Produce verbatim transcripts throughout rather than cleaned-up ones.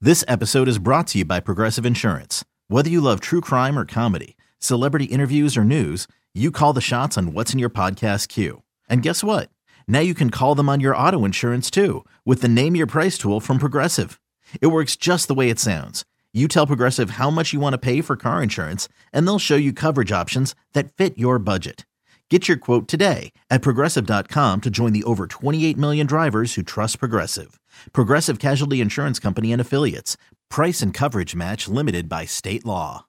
This episode is brought to you by Progressive Insurance. Whether you love true crime or comedy, celebrity interviews or news, you call the shots on what's in your podcast queue. And guess what? Now you can call them on your auto insurance too with the Name Your Price tool from Progressive. It works just the way it sounds. You tell Progressive how much you want to pay for car insurance, and they'll show you coverage options that fit your budget. Get your quote today at progressive dot com to join the over twenty-eight million drivers who trust Progressive. Progressive Casualty Insurance Company and Affiliates. Price and coverage match limited by state law.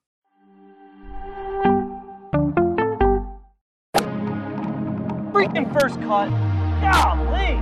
Freaking first cut. Golly.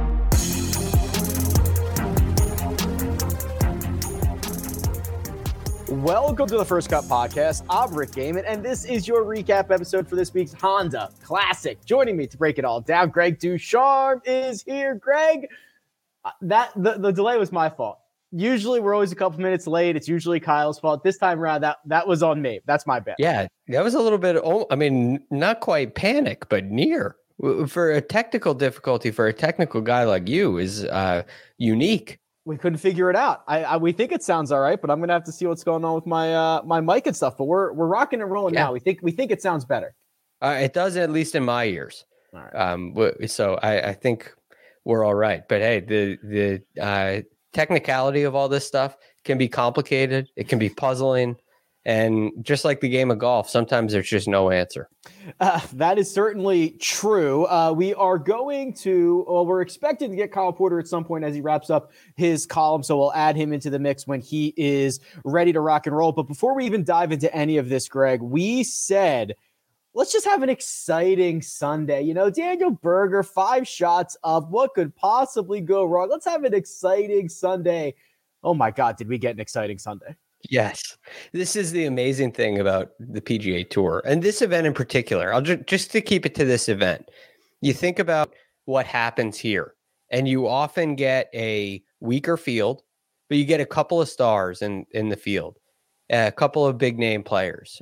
Welcome to the First Cut Podcast. I'm Rick Gaiman, and this is your recap episode for this week's Honda Classic. Joining me to break it all down, Greg Ducharme is here. Greg, uh, that the, the delay was my fault. Usually we're always a couple minutes late. It's usually Kyle's fault. This time around, that that was on me. That's my bad. Yeah, that was a little bit, oh, I mean, not quite panic, but near. For a technical difficulty, for a technical guy like you is uh, unique. We couldn't figure it out. I, I we think it sounds all right, but I'm gonna have to see what's going on with my uh, my mic and stuff. But we're we're rocking and rolling yeah. now. We think we think it sounds better. Uh, it does, at least in my ears. All right. Um, so I, I think we're all right. But hey, the the uh, technicality of all this stuff can be complicated. It can be puzzling. And just like the game of golf, sometimes there's just no answer. Uh, that is certainly true. Uh, we are going to, well, we're expected to get Kyle Porter at some point as he wraps up his column. So we'll add him into the mix when he is ready to rock and roll. But before we even dive into any of this, Greg, we said, let's just have an exciting Sunday. You know, Daniel Berger, five shots up. What could possibly go wrong? Let's have an exciting Sunday. Oh my God, did we get an exciting Sunday? Yes, this is the amazing thing about the P G A Tour and this event in particular. I'll just, just to keep it to this event. You think about what happens here, and you often get a weaker field, but you get a couple of stars in, in the field, a couple of big name players,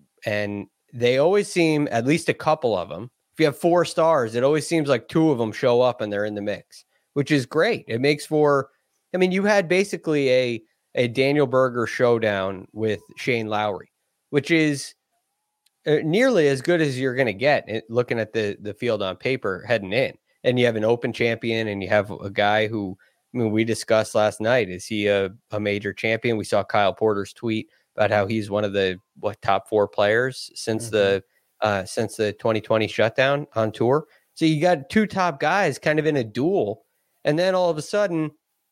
and they always seem, at least a couple of them. If you have four stars, it always seems like two of them show up and they're in the mix, which is great. It makes for, I mean, you had basically a a Daniel Berger showdown with Shane Lowry, which is uh, nearly as good as you're going to get it, looking at the, the field on paper heading in. And you have an open champion, and you have a guy who, I mean, we discussed last night, is he a, a major champion? We saw Kyle Porter's tweet about how he's one of the what top four players since mm-hmm. the uh, since the twenty twenty shutdown on tour. So you got two top guys kind of in a duel. And then all of a sudden,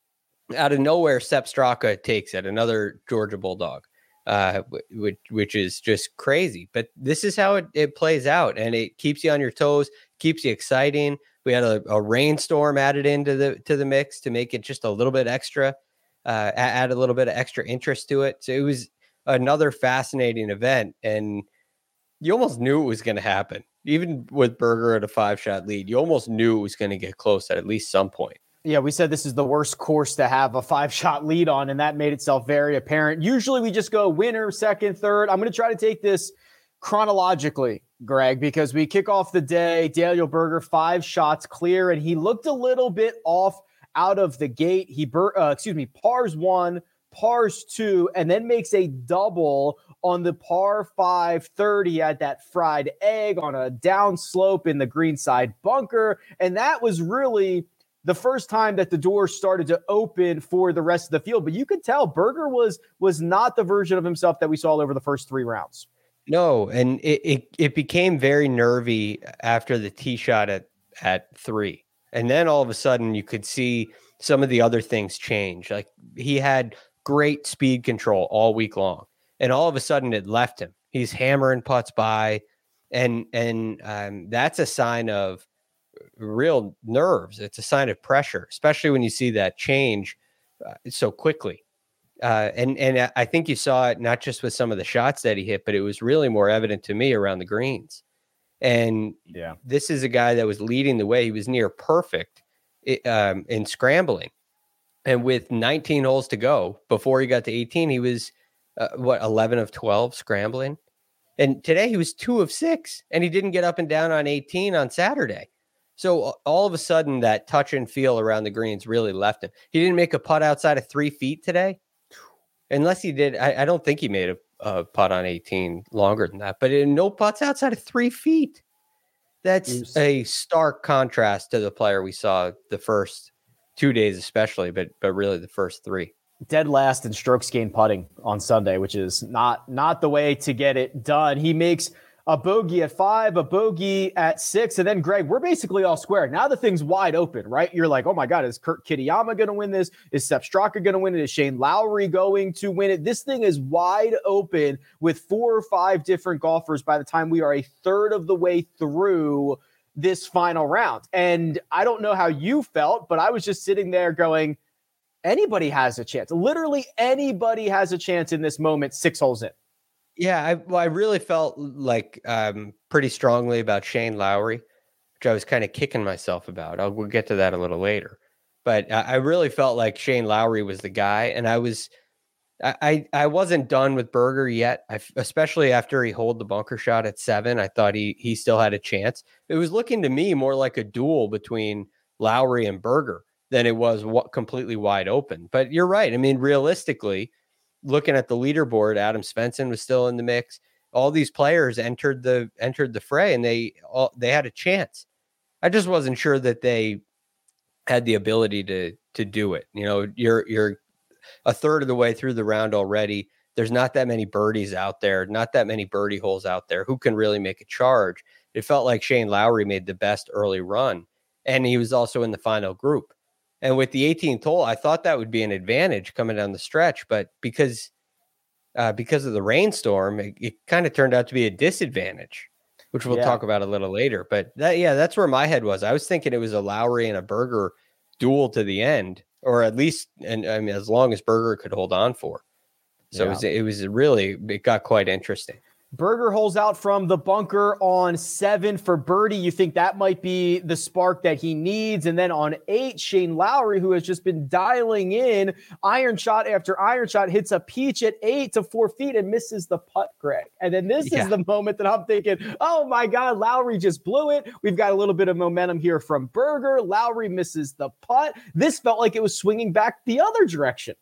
out of nowhere, Sepp Straka takes it, another Georgia Bulldog, uh, which, which is just crazy. But this is how it, it plays out, and it keeps you on your toes, keeps you exciting. We had a, a rainstorm added into the to the mix to make it just a little bit extra, uh, add a little bit of extra interest to it. So it was another fascinating event, and you almost knew it was going to happen. Even with Berger at a five-shot lead, you almost knew it was going to get close at at least some point. Yeah, we said this is the worst course to have a five-shot lead on, and that made itself very apparent. Usually we just go winner, second, third. I'm going to try to take this chronologically, Greg, because we kick off the day. Daniel Berger, five shots clear, and he looked a little bit off out of the gate. He, uh, excuse me, pars one, pars two, and then makes a double on the par five third. He had that fried egg on a down slope in the greenside bunker, and that was really the first time that the door started to open for the rest of the field. But you could tell Berger was was not the version of himself that we saw over the first three rounds. No, and it it, it became very nervy after the tee shot at, at three. And then all of a sudden you could see some of the other things change. Like he had great speed control all week long. And all of a sudden it left him. He's hammering putts by. And, and um, that's a sign of real nerves. It's a sign of pressure, especially when you see that change uh, so quickly. Uh, and and I think you saw it not just with some of the shots that he hit, but it was really more evident to me around the greens. And yeah, this is a guy that was leading the way. He was near perfect um, in scrambling. And with nineteen holes to go before he got to eighteen, he was, uh, what, eleven of twelve scrambling. And today he was two of six, and he didn't get up and down on eighteen on Saturday. So all of a sudden, that touch and feel around the greens really left him. He didn't make a putt outside of three feet today. unless he did. I, I don't think he made a, a putt on eighteen longer than that, but in no putts outside of three feet. That's Oops. a stark contrast to the player we saw the first two days, especially, but but really the first three. Dead last in strokes gained putting on Sunday, which is not not the way to get it done. He makes a bogey at five, a bogey at six, and then Greg, we're basically all square. Now the thing's wide open, right? You're like, oh my God, is Kurt Kitayama going to win this? Is Sepp Straka going to win it? Is Shane Lowry going to win it? This thing is wide open with four or five different golfers by the time we are a third of the way through this final round. And I don't know how you felt, but I was just sitting there going, anybody has a chance. Literally anybody has a chance in this moment, six holes in. Yeah, I, well, I really felt like um, pretty strongly about Shane Lowry, which I was kind of kicking myself about. I'll, we'll get to that a little later. But I, I really felt like Shane Lowry was the guy. And I was, I, I, I wasn't done with Berger yet, I, especially after he holed the bunker shot at seven. I thought he he still had a chance. It was looking to me more like a duel between Lowry and Berger than it was what, completely wide open. But you're right. I mean, realistically, looking at the leaderboard, Adam Svensson was still in the mix. All these players entered the entered the fray, and they all they had a chance. I just wasn't sure that they had the ability to to do it. You know, you're you're a third of the way through the round already. There's not that many birdies out there, not that many birdie holes out there. Who can really make a charge? It felt like Shane Lowry made the best early run, and he was also in the final group. And with the eighteenth hole, I thought that would be an advantage coming down the stretch, but because uh, because of the rainstorm, it, it kind of turned out to be a disadvantage, which we'll yeah. talk about a little later. But that, yeah, that's where my head was. I was thinking it was a Lowry and a Berger duel to the end, or at least, and I mean, as long as Berger could hold on for. So yeah. it was, it was really, it got quite interesting. Berger holes out from the bunker on seven for birdie. You think that might be the spark that he needs. And then on eight, Shane Lowry, who has just been dialing in iron shot after iron shot, hits a peach at eight to four feet and misses the putt, Greg. And then this yeah. is the moment that I'm thinking, oh my God, Lowry just blew it. We've got a little bit of momentum here from Berger. Lowry misses the putt. This felt like it was swinging back the other direction.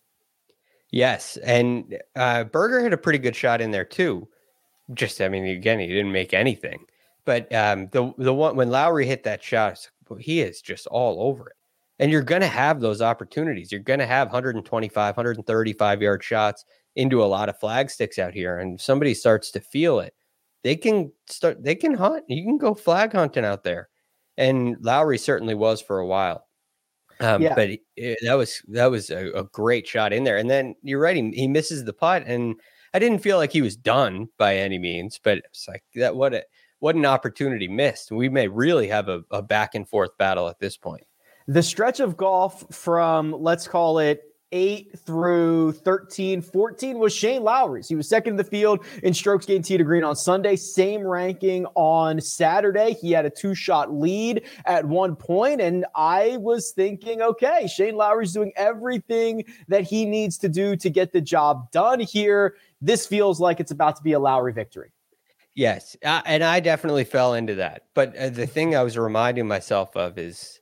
Yes. And uh, Berger hit a pretty good shot in there too. Just, I mean, again, he didn't make anything, but um, the the one when Lowry hit that shot, well, he is just all over it. And you're going to have those opportunities. You're going to have one twenty-five, one thirty-five yard shots into a lot of flag sticks out here. And if somebody starts to feel it, they can start, they can hunt. You can go flag hunting out there. And Lowry certainly was for a while. Um, yeah. But it, that was, that was a, a great shot in there. And then you're right. He, he misses the putt, and I didn't feel like he was done by any means, but it's like that. What a, what an opportunity missed. We may really have a, a back and forth battle at this point. The stretch of golf from, let's call it eight through thirteen, fourteen was Shane Lowry's. He was second in the field in strokes gained tee to green on Sunday, same ranking on Saturday. He had a two shot lead at one point, and I was thinking, okay, Shane Lowry's doing everything that he needs to do to get the job done here. This feels like it's about to be a Lowry victory. Yes, uh, and I definitely fell into that. But uh, the thing I was reminding myself of is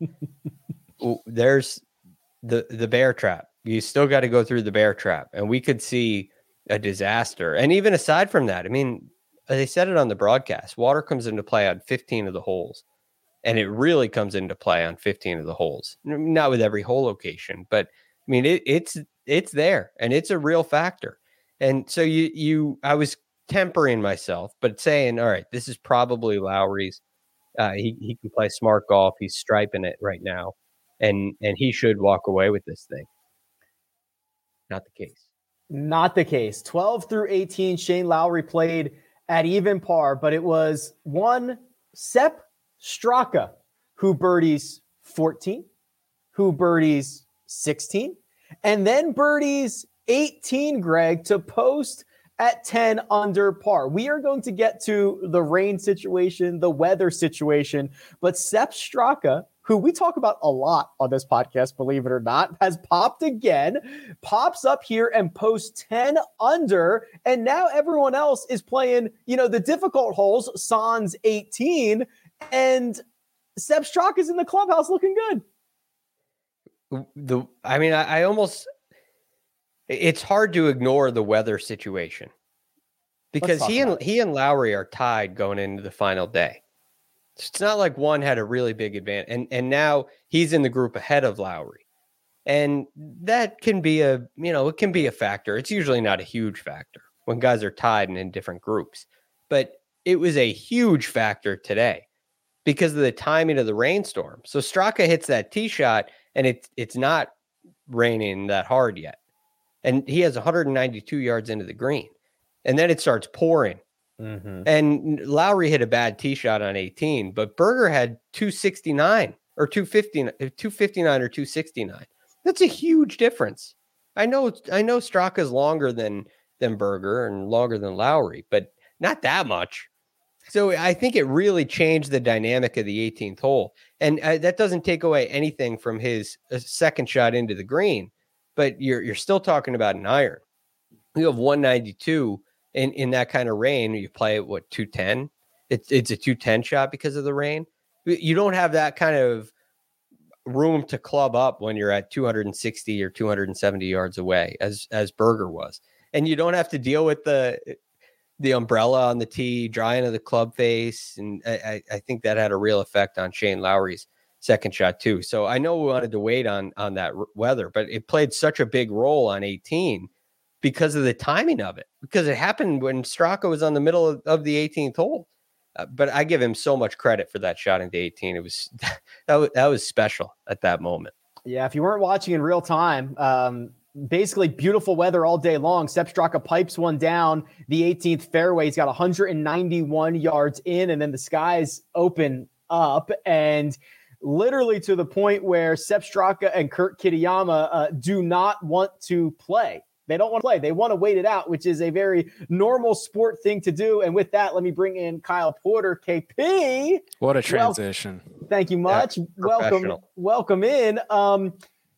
there's the the bear trap. You still got to go through the bear trap, and we could see a disaster. And even aside from that, I mean, they said it on the broadcast, water comes into play on fifteen of the holes, and it really comes into play on fifteen of the holes. Not with every hole location, but I mean, it, it's it's there, and it's a real factor. And so you, you, I was tempering myself, but saying, all right, this is probably Lowry's. Uh, he he can play smart golf. He's striping it right now, and and he should walk away with this thing. Not the case. Not the case. twelve through eighteen, Shane Lowry played at even par, but it was one Sepp Straka who birdies fourteen, who birdies sixteen, and then birdies eighteen, Greg, to post at ten under par. We are going to get to the rain situation, the weather situation, but Sepp Straka, who we talk about a lot on this podcast, believe it or not, has popped again, pops up here and posts ten under, and now everyone else is playing, you know, the difficult holes, sans eighteen, and Sepp Straka's in the clubhouse looking good. The, I mean, I, I almost... it's hard to ignore the weather situation because he and he and Lowry are tied going into the final day. It's not like one had a really big advantage, and and now he's in the group ahead of Lowry, and that can be a you know it can be a factor. It's usually not a huge factor when guys are tied and in different groups, but it was a huge factor today because of the timing of the rainstorm. So Straka hits that tee shot, and it's it's not raining that hard yet, and he has one hundred ninety-two yards into the green, and then it starts pouring. Mm-hmm. And Lowry hit a bad tee shot on eighteen, but Berger had two sixty-nine or two fifty, two fifty-nine or two sixty-nine. That's a huge difference. I know, I know Straka's longer than than Berger and longer than Lowry, but not that much. So I think it really changed the dynamic of the eighteenth hole, and uh, that doesn't take away anything from his uh, second shot into the green. But you're you're still talking about an iron. You have one ninety-two. In, in that kind of rain, you play at what, two ten? It's it's a two ten shot because of the rain. You don't have that kind of room to club up when you're at two sixty or two seventy yards away, as as Berger was, and you don't have to deal with the the umbrella on the tee, drying of the club face, and I, I think that had a real effect on Shane Lowry's second shot too. So I know we wanted to wait on on that weather, but it played such a big role on eighteen. Because of the timing of it, because it happened when Straka was on the middle of, of the eighteenth hole. Uh, but I give him so much credit for that shot into eighteen. It was that was, that was special at that moment. Yeah, if you weren't watching in real time, um, basically beautiful weather all day long. Sepp Straka pipes one down the eighteenth fairway. He's got one hundred ninety-one yards in, and then the skies open up, and literally to the point where Sepp Straka and Kurt Kitayama uh, do not want to play. They don't want to play. They want to wait it out, which is a very normal sport thing to do. And with that, let me bring in Kyle Porter, K P. What a transition. Well, thank you much. Yeah, welcome, welcome in. Um,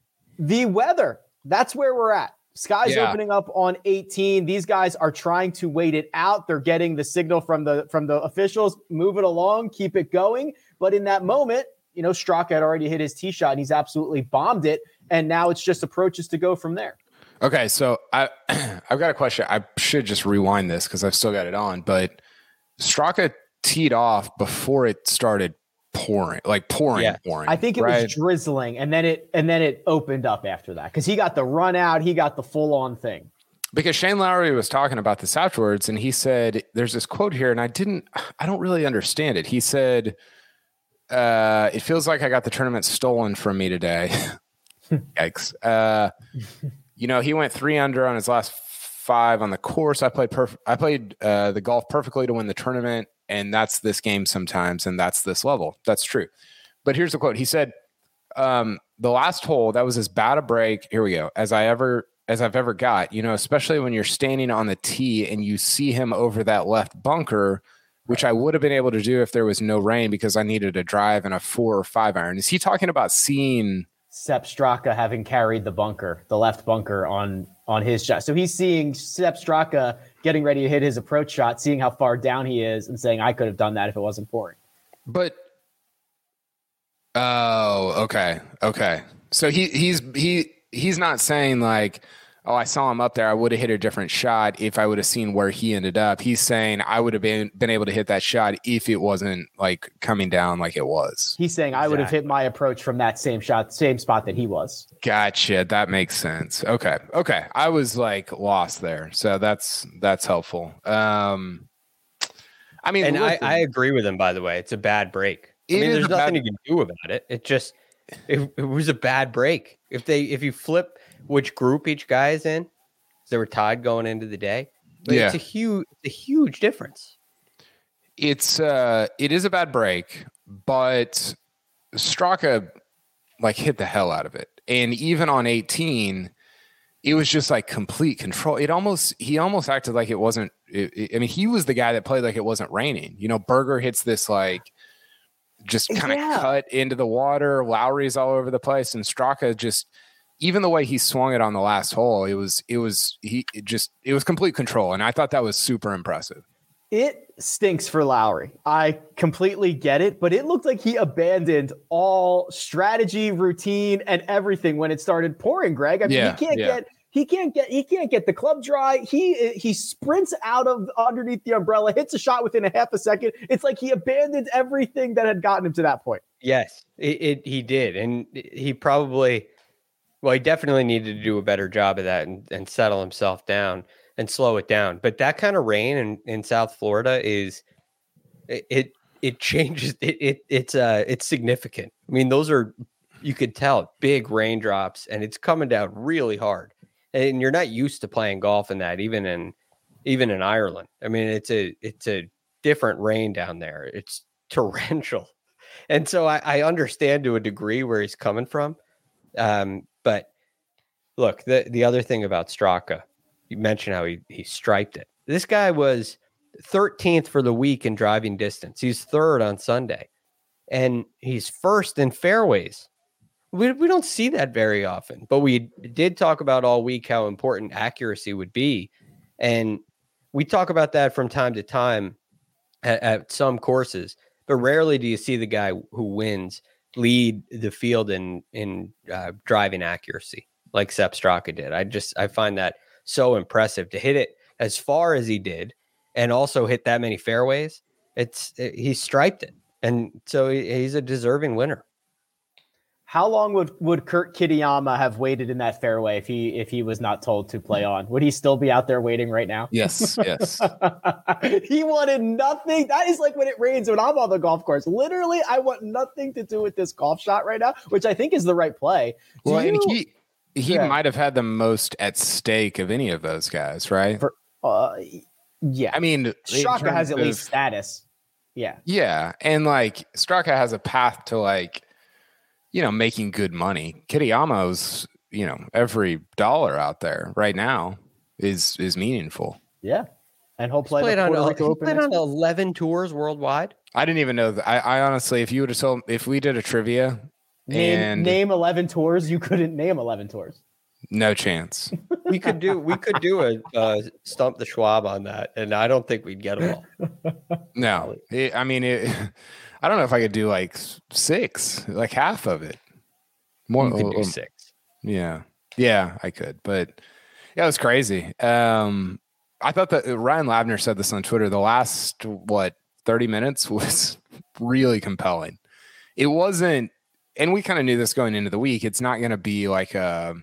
the weather, that's where we're at. Sky's yeah. opening up on eighteen. These guys are trying to wait it out. They're getting the signal from the from the officials. Move it along, keep it going. But in that moment, you know, Straka had already hit his tee shot, and he's absolutely bombed it. And now it's just approaches to go from there. Okay, so I, I've got a question. I should just rewind this because I've still got it on. But Straka teed off before it started pouring, like pouring, yeah. pouring. I think it right? was drizzling, and then it and then it opened up after that because he got the run out, he got the full on thing. Because Shane Lowry was talking about this afterwards, and he said, "There's this quote here, and I didn't, I don't really understand it." He said, uh, "It feels like I got the tournament stolen from me today." Yikes. Uh, You know, he went three under on his last five on the course. I played perf- I played uh, the golf perfectly to win the tournament, and that's this game sometimes, and that's this level. That's true. But here's the quote. He said, um, the last hole, that was as bad a break, here we go, as I ever as I've ever got, you know, especially when you're standing on the tee and you see him over that left bunker, which I would have been able to do if there was no rain because I needed a drive and a four or five iron. Is he talking about seeing Sepp Straka having carried the bunker, the left bunker on on his shot? So he's seeing Sepp Straka getting ready to hit his approach shot, seeing how far down he is, and saying, I could have done that if it wasn't pouring. But, oh, okay, okay. So he he's he he's not saying like, oh, I saw him up there, I would have hit a different shot if I would have seen where he ended up. He's saying I would have been, been able to hit that shot if it wasn't like coming down like it was. He's saying I would have hit my approach from that same shot, same spot that he was. Gotcha. That makes sense. Okay. Okay. I was like lost there. So that's, that's helpful. Um, I mean, and I, I agree with him, by the way. It's a bad break. I mean, there's nothing bad... you can do about it. It just, it, it was a bad break. If they, if you flip which group each guy is in, they were tied going into the day. But yeah. it's a huge, it's a huge difference. It's uh, it is a bad break, but Straka like hit the hell out of it, and even on eighteen, it was just like complete control. It almost he almost acted like it wasn't. It, it, I mean, he was the guy that played like it wasn't raining. You know, Berger hits this like just kind of yeah. cut into the water. Lowry's all over the place, and Straka just. Even the way he swung it on the last hole, it was, it was, he it just, it was complete control. And I thought that was super impressive. It stinks for Lowry. I completely get it, but it looked like he abandoned all strategy, routine, and everything when it started pouring, Greg. I mean, yeah, he can't yeah. get, He can't get he can't get the club dry. He he sprints out of underneath the umbrella, hits a shot within a half a second. It's like he abandoned everything that had gotten him to that point. Yes, it, it he did, and he probably, well, he definitely needed to do a better job of that and, and settle himself down and slow it down. But that kind of rain in, in South Florida is it it, it changes it, it it's uh it's significant. I mean, those are, you could tell, big raindrops, and it's coming down really hard. And you're not used to playing golf in that, even in even in Ireland. I mean, it's a it's a different rain down there. It's torrential, and so I, I understand to a degree where he's coming from. Um, but look, the the other thing about Straka, you mentioned how he he striped it. This guy was thirteenth for the week in driving distance. He's third on Sunday, and he's first in fairways. We we don't see that very often, but we did talk about all week how important accuracy would be. And we talk about that from time to time at, at some courses, but rarely do you see the guy who wins lead the field in, in uh, driving accuracy like Sepp Straka did. I just, I find that so impressive to hit it as far as he did and also hit that many fairways. It's, it, he striped it. And so he, he's a deserving winner. How long would, would Kurt Kitayama have waited in that fairway if he if he was not told to play on? Would he still be out there waiting right now? Yes, yes. He wanted nothing. That is like when it rains when I'm on the golf course. Literally, I want nothing to do with this golf shot right now, which I think is the right play. Do well, you, and he he yeah. might have had the most at stake of any of those guys, right? For, uh, yeah. I mean, Straka has at of, least status. Yeah. Yeah, and like Straka has a path to like, you know, making good money. Kitayama's, you know, every dollar out there right now is is meaningful. Yeah, and he'll play played the on, Puerto Rico he Open played on week. eleven tours worldwide. I didn't even know that. I, I honestly, if you would have told, if we did a trivia, Name and name eleven tours, you couldn't name eleven tours. no chance. We could do we could do a uh, stump the Schwab on that, and I don't think we'd get them all. No, it, I mean, it, I don't know if I could do like six, like half of it. More, You could do um, six. Yeah, yeah, I could, but yeah, it was crazy. Um, I thought that Ryan Labner said this on Twitter. The last what thirty minutes was really compelling. It wasn't, and we kind of knew this going into the week. It's not going to be like a,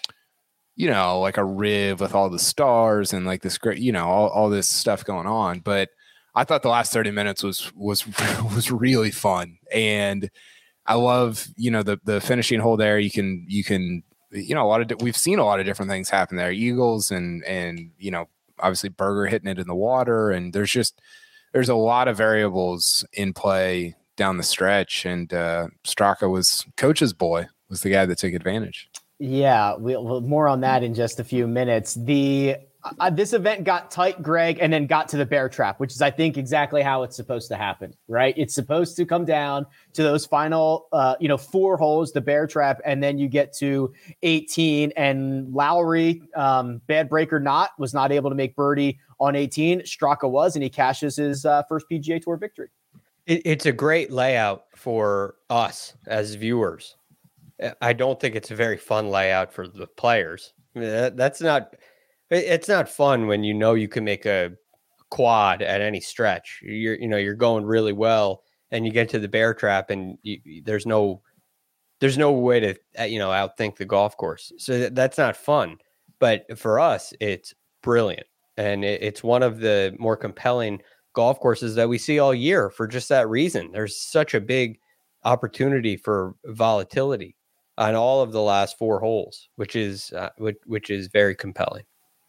you know, like a Riv with all the stars and like this great, you know, all, all this stuff going on. But I thought the last thirty minutes was was was really fun, and I love, you know, the the finishing hole there. You can you can you know a lot of di- we've seen a lot of different things happen there. Eagles and and you know obviously Berger hitting it in the water, and there's just there's a lot of variables in play down the stretch. And uh, Straka was coach's boy, was the guy that took advantage. Yeah, we'll, we'll more on that in just a few minutes. The uh, this event got tight, Greg, and then got to the bear trap, which is, I think, exactly how it's supposed to happen, right? It's supposed to come down to those final, uh, you know, four holes, the bear trap, and then you get to eighteen. And Lowry, um, bad breaker not, was not able to make birdie on eighteen. Straka was, and he cashes his uh, first P G A Tour victory. It, it's a great layout for us as viewers. I don't think it's a very fun layout for the players. I mean, that, that's not, it's not fun when you know you can make a quad at any stretch. You're, you know, you're going really well and you get to the bear trap and you, there's no, there's no way to, you know, outthink the golf course. So that, that's not fun, but for us, it's brilliant. And it, it's one of the more compelling golf courses that we see all year for just that reason. There's such a big opportunity for volatility on all of the last four holes, which is uh, which, which is very compelling.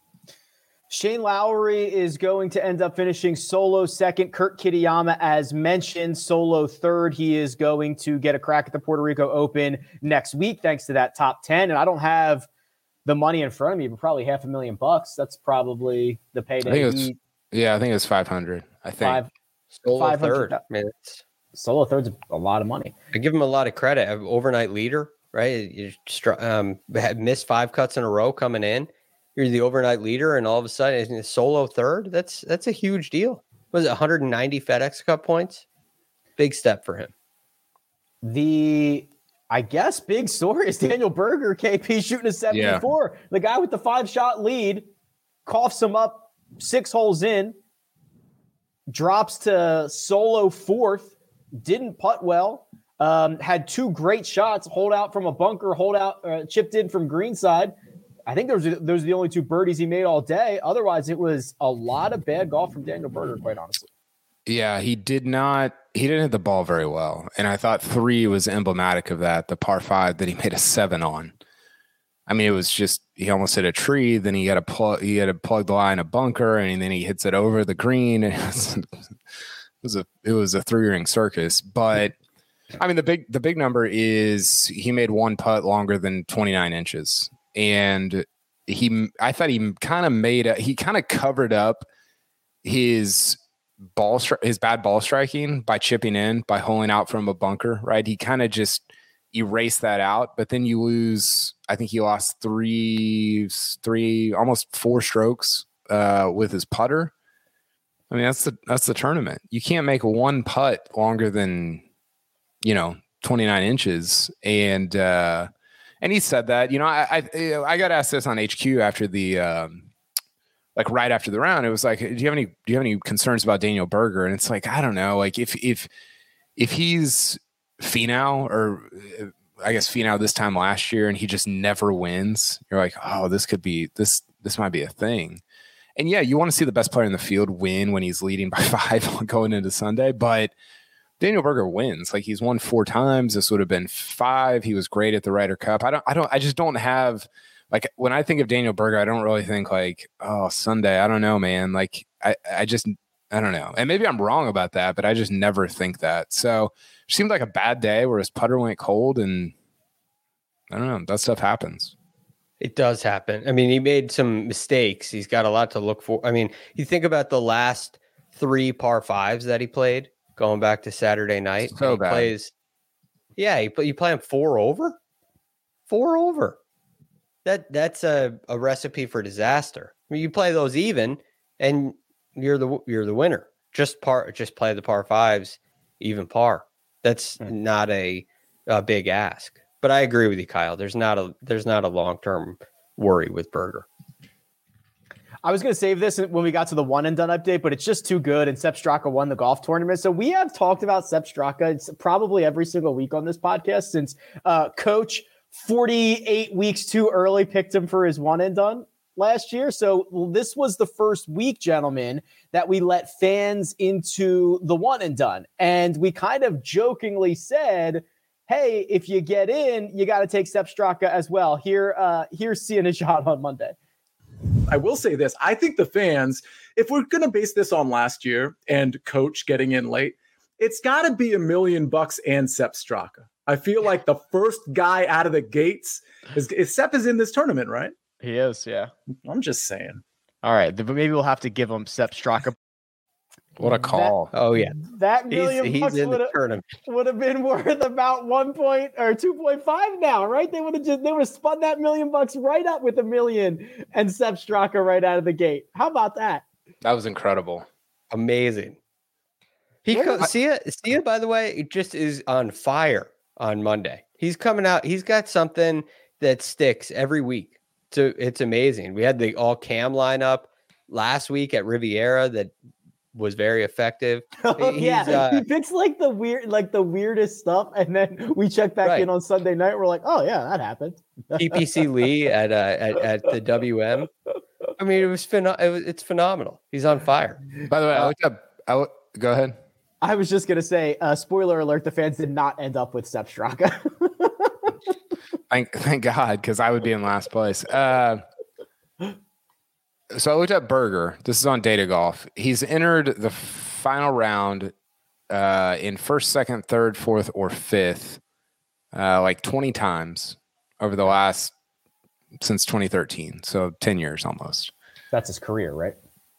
Shane Lowry is going to end up finishing solo second. Kurt Kitayama, as mentioned, solo third. He is going to get a crack at the Puerto Rico Open next week, thanks to that top ten. And I don't have the money in front of me, but probably half a million bucks. That's probably the payday. I think it was, yeah, I think it was five hundred. I think Five, Solo third. I mean, it's, solo third's a lot of money. I give him a lot of credit. Overnight leader, right? You um, had missed five cuts in a row coming in. You're the overnight leader, and all of a sudden, it's a solo third. That's that's a huge deal. Was it one hundred ninety FedEx Cup points? Big step for him. The I guess big story is Daniel Berger, K P shooting a seventy-four. Yeah. The guy with the five-shot lead coughs him up six holes in, drops to solo fourth, didn't putt well, um, had two great shots, hold out from a bunker, hold out, uh, chipped in from greenside. I think those are, those are the only two birdies he made all day. Otherwise, it was a lot of bad golf from Daniel Berger, quite honestly. Yeah, he did not – he didn't hit the ball very well. And I thought three was emblematic of that, the par five that he made a seven on. I mean, it was just – he almost hit a tree. Then he had to plug, he had to plug the line a bunker, and then he hits it over the green. And it was, it was a it was a three-ring circus. But, I mean, the big the big number is he made one putt longer than twenty-nine inches. And he – I thought he kind of made a – he kind of covered up his – ball stri- his bad ball striking by chipping in, by holing out from a bunker, right? He kind of just erased that out, but then you lose, I think he lost three, three, almost four strokes uh, with his putter. I mean, that's the, that's the tournament. You can't make one putt longer than, you know, twenty-nine inches. And, uh, and he said that, you know, I, I, I got asked this on H Q after the, um, like right after the round, it was like, do you have any, do you have any concerns about Daniel Berger? And it's like, I don't know. Like if, if, if he's Finau, or I guess Finau this time last year, and he just never wins, you're like, oh, this could be, this, this might be a thing. And yeah, you want to see the best player in the field win when he's leading by five going into Sunday, but Daniel Berger wins. Like he's won four times. This would have been five. He was great at the Ryder Cup. I don't, I don't, I just don't have, like when I think of Daniel Berger, I don't really think like, oh, Sunday. I don't know, man. Like I, I just, I don't know. And maybe I'm wrong about that, but I just never think that. So it seemed like a bad day where his putter went cold, and I don't know. That stuff happens. It does happen. I mean, he made some mistakes. He's got a lot to look for. I mean, you think about the last three par fives that he played going back to Saturday night. So he bad. Plays, yeah, he, you play him four over? Four over. That that's a, a recipe for disaster. I mean, you play those even, and you're the you're the winner. Just par, just play the par fives, even par. That's mm. not a, a big ask. But I agree with you, Kyle. There's not a there's not a long term worry with Berger. I was going to save this when we got to the one and done update, but it's just too good. And Sepp Straka won the golf tournament. So we have talked about Sepp Straka it's probably every single week on this podcast since uh, Coach forty-eight weeks too early picked him for his one and done last year. So this was the first week, gentlemen, that we let fans into the one and done. And we kind of jokingly said, hey, if you get in, you got to take Sepp Straka as well. Here, uh, here's Sia Nejad on Monday. I will say this. I think the fans, if we're going to base this on last year and Coach getting in late, it's got to be a million bucks and Sepp Straka. I feel like the first guy out of the gates is, is Sepp is in this tournament, right? He is, yeah. I'm just saying. All right, but maybe we'll have to give him Sepp Straka. What a call. That, oh, yeah. That million he's, bucks he's would have, would have been worth about one point or two point five now, right? They would have just they would have spun that million bucks right up with a million and Sepp Straka right out of the gate. How about that? That was incredible. Amazing. He yeah, co- Sia, Sia, by the way, it just is on fire on Monday. He's coming out. He's got something that sticks every week. So it's amazing. We had the all cam lineup last week at Riviera that was very effective. Oh, yeah, uh, he picks like the weird, like the weirdest stuff, and then we check back right. in on Sunday night. We're like, oh yeah, that happened. T P C Lee at, uh, at at the W M. I mean, it was, phen- it was it's phenomenal. He's on fire. By the way, I looked up. I w- go ahead. I was just gonna say, uh, spoiler alert: the fans did not end up with Sepp Straka. thank thank God, because I would be in last place. Uh, So I looked at Berger. This is on Data Golf. He's entered the final round uh, in first, second, third, fourth, or fifth, uh, like twenty times over the last since twenty thirteen. So ten years almost. That's his career, right?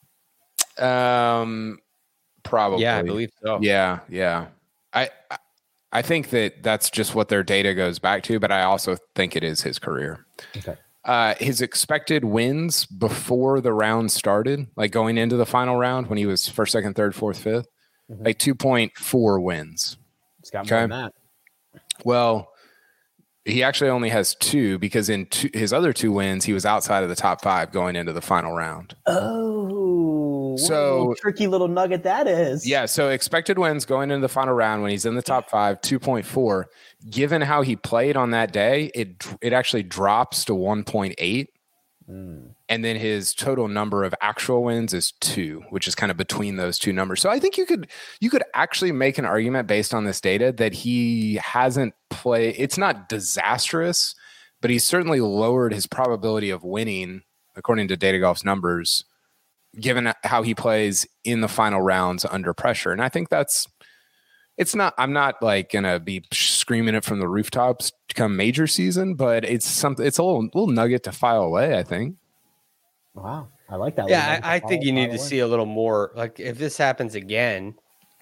Um, probably. Yeah, I believe so. Yeah, yeah. I I think that that's just what their data goes back to, but I also think it is his career. Okay. Uh, his expected wins before the round started, like going into the final round when he was first, second, third, fourth, fifth, mm-hmm. like two point four wins. It's got more okay? than that. Well, He actually only has two because in two, his other two wins, he was outside of the top five going into the final round. Oh, so what a tricky little nugget that is. Yeah, so expected wins going into the final round when he's in the top five, two point four. Given how he played on that day, it it actually drops to one point eight. Mm. And then his total number of actual wins is two, which is kind of between those two numbers. So I think you could you could actually make an argument based on this data that he hasn't played. It's not disastrous, but he's certainly lowered his probability of winning, according to Data Golf's numbers, given how he plays in the final rounds under pressure. And I think that's it's not I'm not like going to be screaming it from the rooftops come major season, but it's something it's a little, little nugget to file away, I think. Wow, I like that. Yeah, I, I think you need to see a little more. Like, if this happens again,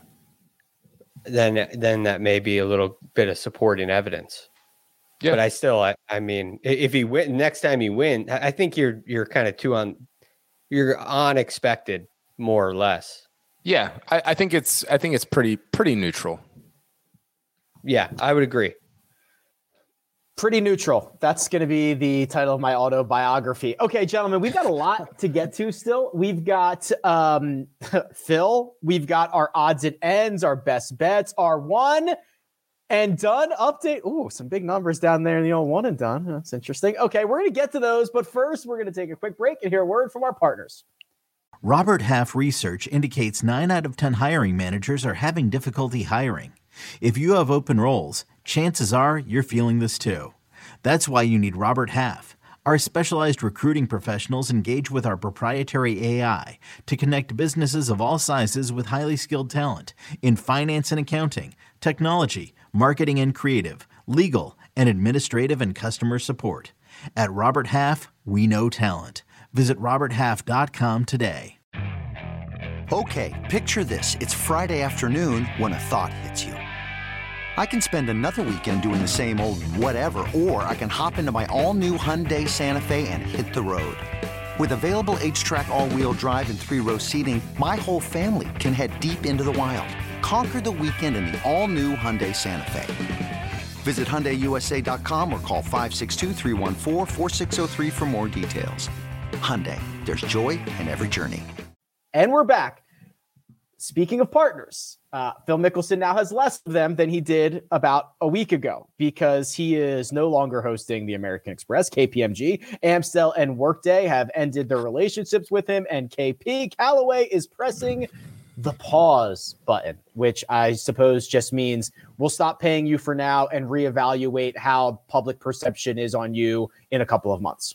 then then that may be a little bit of supporting evidence. Yeah. But I still, I, I mean, if he win next time he win, I think you're you're kind of too on, you're unexpected more or less. Yeah, I, I think it's I think it's pretty pretty neutral. Yeah, I would agree. Pretty neutral. That's going to be the title of my autobiography. Okay, gentlemen, we've got a lot to get to still. We've got um, Phil. We've got our odds and ends, our best bets, our one and done update. Ooh, some big numbers down there in the old one and done. That's interesting. Okay, we're going to get to those, but first we're going to take a quick break and hear a word from our partners. Robert Half research indicates nine out of ten hiring managers are having difficulty hiring. If you have open roles, chances are you're feeling this too. That's why you need Robert Half. Our specialized recruiting professionals engage with our proprietary A I to connect businesses of all sizes with highly skilled talent in finance and accounting, technology, marketing and creative, legal, and administrative and customer support. At Robert Half, we know talent. Visit robert half dot com today. Okay, picture this. It's Friday afternoon when a thought hits you. I can spend another weekend doing the same old whatever, or I can hop into my all-new Hyundai Santa Fe and hit the road. With available H-Track all-wheel drive and three-row seating, my whole family can head deep into the wild. Conquer the weekend in the all-new Hyundai Santa Fe. Visit Hyundai U S A dot com or call five six two, three one four, four six zero three for more details. Hyundai, there's joy in every journey. And we're back. Speaking of partners, uh, Phil Mickelson now has less of them than he did about a week ago because he is no longer hosting the American Express. K P M G, Amstel, and Workday have ended their relationships with him, and K P Callaway is pressing the pause button, which I suppose just means we'll stop paying you for now and reevaluate how public perception is on you in a couple of months.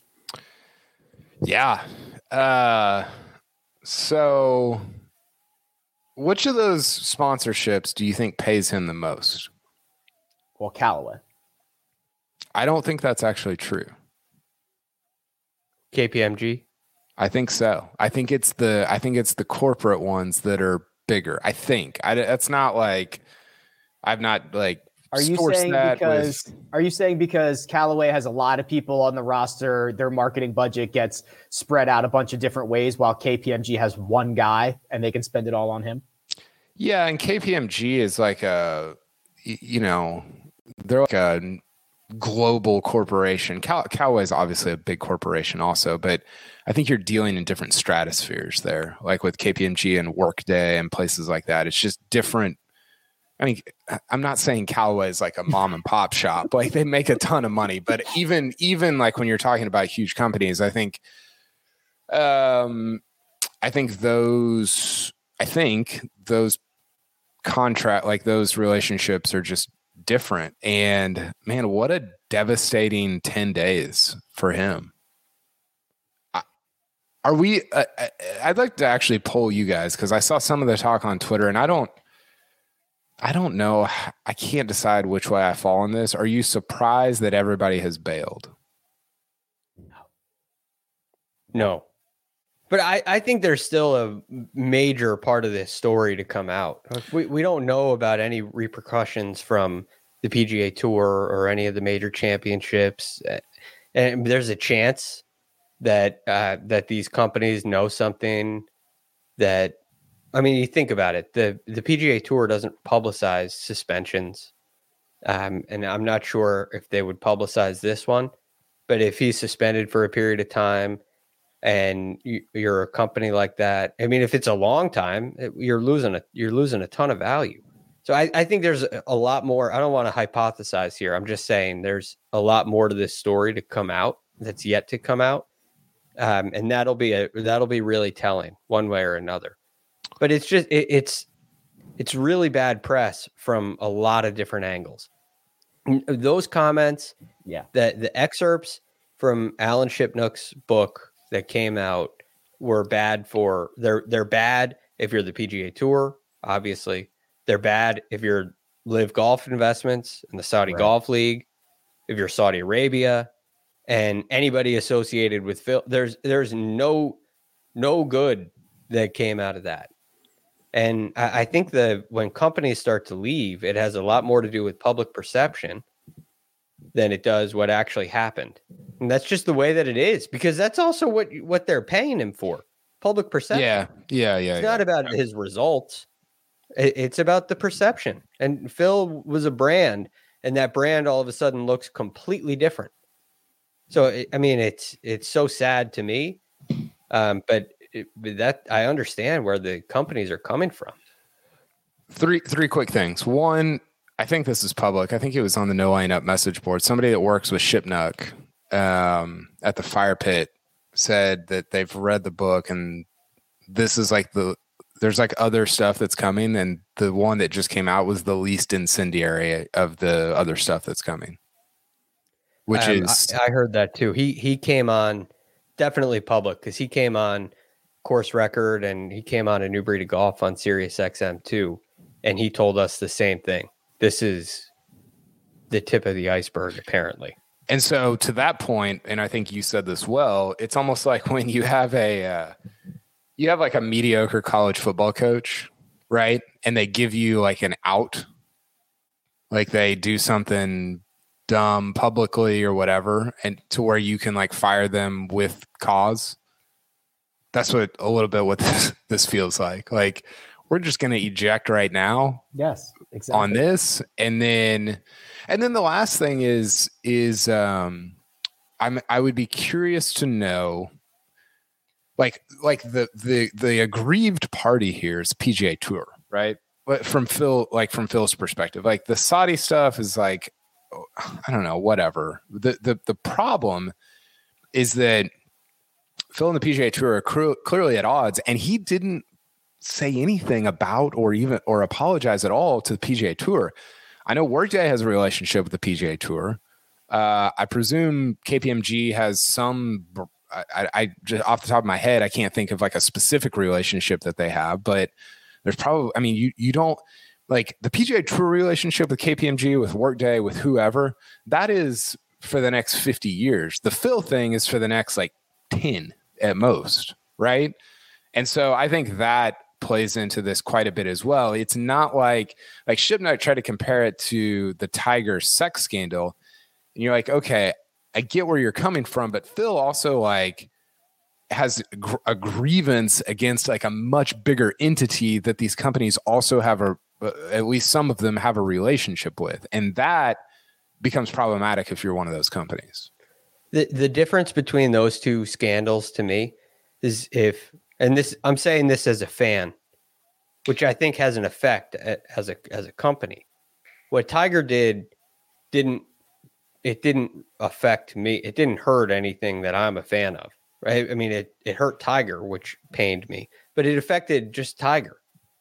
Yeah. Uh, so which of those sponsorships do you think pays him the most? Well, Callaway. I don't think that's actually true. K P M G? I think so. I think it's the I think it's the corporate ones that are bigger. I think. I, that's not like I've not like Are you saying because with, are you saying because Callaway has a lot of people on the roster, their marketing budget gets spread out a bunch of different ways while K P M G has one guy and they can spend it all on him? Yeah, and K P M G is like a you know, they're like a global corporation. Cal- Callaway is obviously a big corporation also, but I think you're dealing in different stratospheres there, like with K P M G and Workday and places like that. It's just different. I mean, I'm not saying Callaway is like a mom and pop shop. Like they make a ton of money, but even, even like when you're talking about huge companies, I think, um, I think those, I think those contract, like those relationships are just different. And man, what a devastating ten days for him. Are we, uh, I'd like to actually poll you guys because I saw some of the talk on Twitter and I don't, I don't know. I can't decide which way I fall on this. Are you surprised that everybody has bailed? No. No. But I, I think there's still a major part of this story to come out. We, we don't know about any repercussions from the P G A Tour or any of the major championships. And there's a chance that uh, that these companies know something that, I mean, you think about it. The the P G A Tour doesn't publicize suspensions Um, and I'm not sure if they would publicize this one, but if he's suspended for a period of time and you, you're a company like that, I mean, if it's a long time, you're losing a, you're losing a ton of value. So I, I think there's a lot more. I don't want to hypothesize here. I'm just saying there's a lot more to this story to come out that's yet to come out. Um, and that'll be a, that'll be really telling one way or another, but it's just, it, it's, it's really bad press from a lot of different angles. Those comments, yeah, that the excerpts from Alan Shipnuck's book that came out were bad for they're they're bad if you're the P G A Tour, obviously. They're bad if you're Live Golf Investments and the Saudi right. Golf League, if you're Saudi Arabia, and anybody associated with Phil. There's there's no no good that came out of that. And I, I think that when companies start to leave, it has a lot more to do with public perception than it does what actually happened. And that's just the way that it is, because that's also what what they're paying him for. Public perception. Yeah, yeah, yeah. It's yeah. not about his results. It, it's about the perception. And Phil was a brand, and that brand all of a sudden looks completely different. So, it, I mean, it's it's so sad to me, um, but it, that I understand where the companies are coming from. Three three quick things. One, I think this is public. I think it was on the No Line Up message board. Somebody that works with Shipnuck um, at the Fire Pit said that they've read the book, and this is like the there's like other stuff that's coming, and the one that just came out was the least incendiary of the other stuff that's coming. Which um, is I, I heard that too. He he came on definitely public because he came on Course Record and he came on A New Breed of Golf on Sirius X M too, and he told us the same thing. This is the tip of the iceberg, apparently. And so to that point, and I think you said this well, it's almost like when you have a uh, you have like a mediocre college football coach, right? And they give you like an out, like they do something dumb publicly or whatever, and to where you can like fire them with cause. That's what a little bit what this, this feels like. Like we're just going to eject right now. Yes, exactly. On this. And then, and then the last thing is, is um, I'm, I would be curious to know, like, like the, the, the aggrieved party here is P G A Tour, right? But from Phil, like from Phil's perspective, like the Saudi stuff is like, I don't know, whatever. The, the, the problem is that Phil and the P G A Tour are cr- clearly at odds, and he didn't say anything about or even or apologize at all to the P G A Tour. I know Workday has a relationship with the P G A Tour. Uh, I presume K P M G has some. I, I just off the top of my head, I can't think of like a specific relationship that they have, but there's probably. I mean, you you don't like the P G A Tour relationship with K P M G, with Workday, with whoever. That is for the next fifty years. The Phil thing is for the next like ten at most, right? And so I think that plays into this quite a bit as well. It's not like like Shipnuck tried to compare it to the Tiger sex scandal, and you're like, okay, I get where you're coming from, but Phil also like has a grievance against like a much bigger entity that these companies also have a at least some of them have a relationship with, and that becomes problematic if you're one of those companies. The the difference between those two scandals to me is if, and this I'm saying this as a fan, which I think has an effect as a as a company. What Tiger did didn't it didn't affect me. It didn't hurt anything that I'm a fan of, right? I mean, it it hurt Tiger, which pained me, but it affected just Tiger.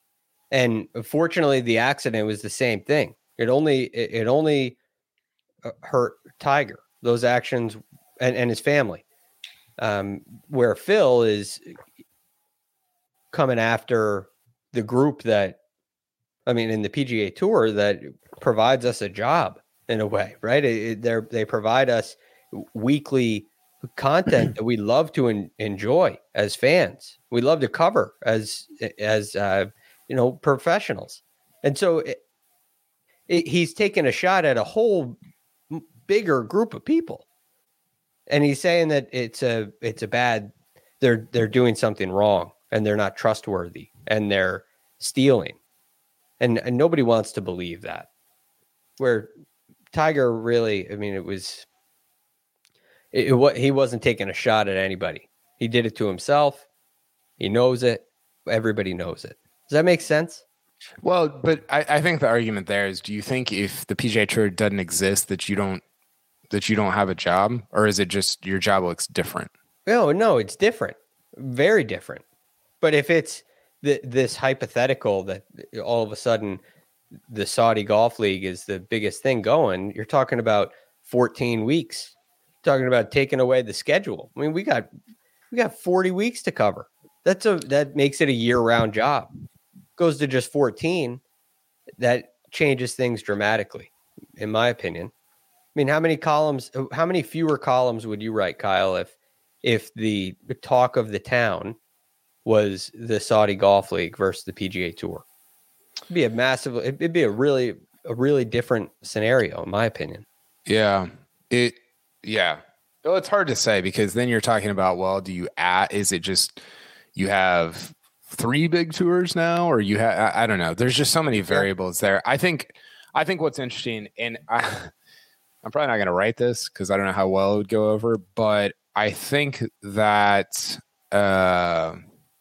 And fortunately, the accident was the same thing. It only it, it only hurt Tiger. Those actions. And, and his family, um, where Phil is coming after the group that, I mean, in the P G A Tour that provides us a job in a way, right? It, it, they provide us weekly content that we love to en- enjoy as fans. We love to cover as as uh, you know, professionals, and so it, it, he's taking a shot at a whole bigger group of people. And he's saying that it's a it's a bad they're they're doing something wrong and they're not trustworthy and they're stealing. And, and nobody wants to believe that. Where Tiger really, I mean, it was, it, it, what he wasn't taking a shot at anybody. He did it to himself. He knows it. Everybody knows it. Does that make sense? Well, but I, I think the argument there is, do you think if the P G A Tour doesn't exist that you don't that you don't have a job, or is it just your job looks different? No, no, it's different, very different. But if it's the, this hypothetical that all of a sudden the Saudi Golf League is the biggest thing going, you're talking about fourteen weeks. You're talking about taking away the schedule. I mean, we got we got forty weeks to cover. That's a that makes it a year-round job. Goes to just fourteen, that changes things dramatically, in my opinion. I mean, how many columns, how many fewer columns would you write, Kyle, if if the talk of the town was the Saudi Golf League versus the P G A Tour? It'd be a massive, it'd be a really, a really different scenario, in my opinion. Yeah. It, yeah. Well, it's hard to say, because then you're talking about, well, do you add, is it just, you have three big tours now, or you have, I, I don't know. There's just so many variables there. I think, I think what's interesting, and I, I'm probably not going to write this because I don't know how well it would go over, but I think that uh,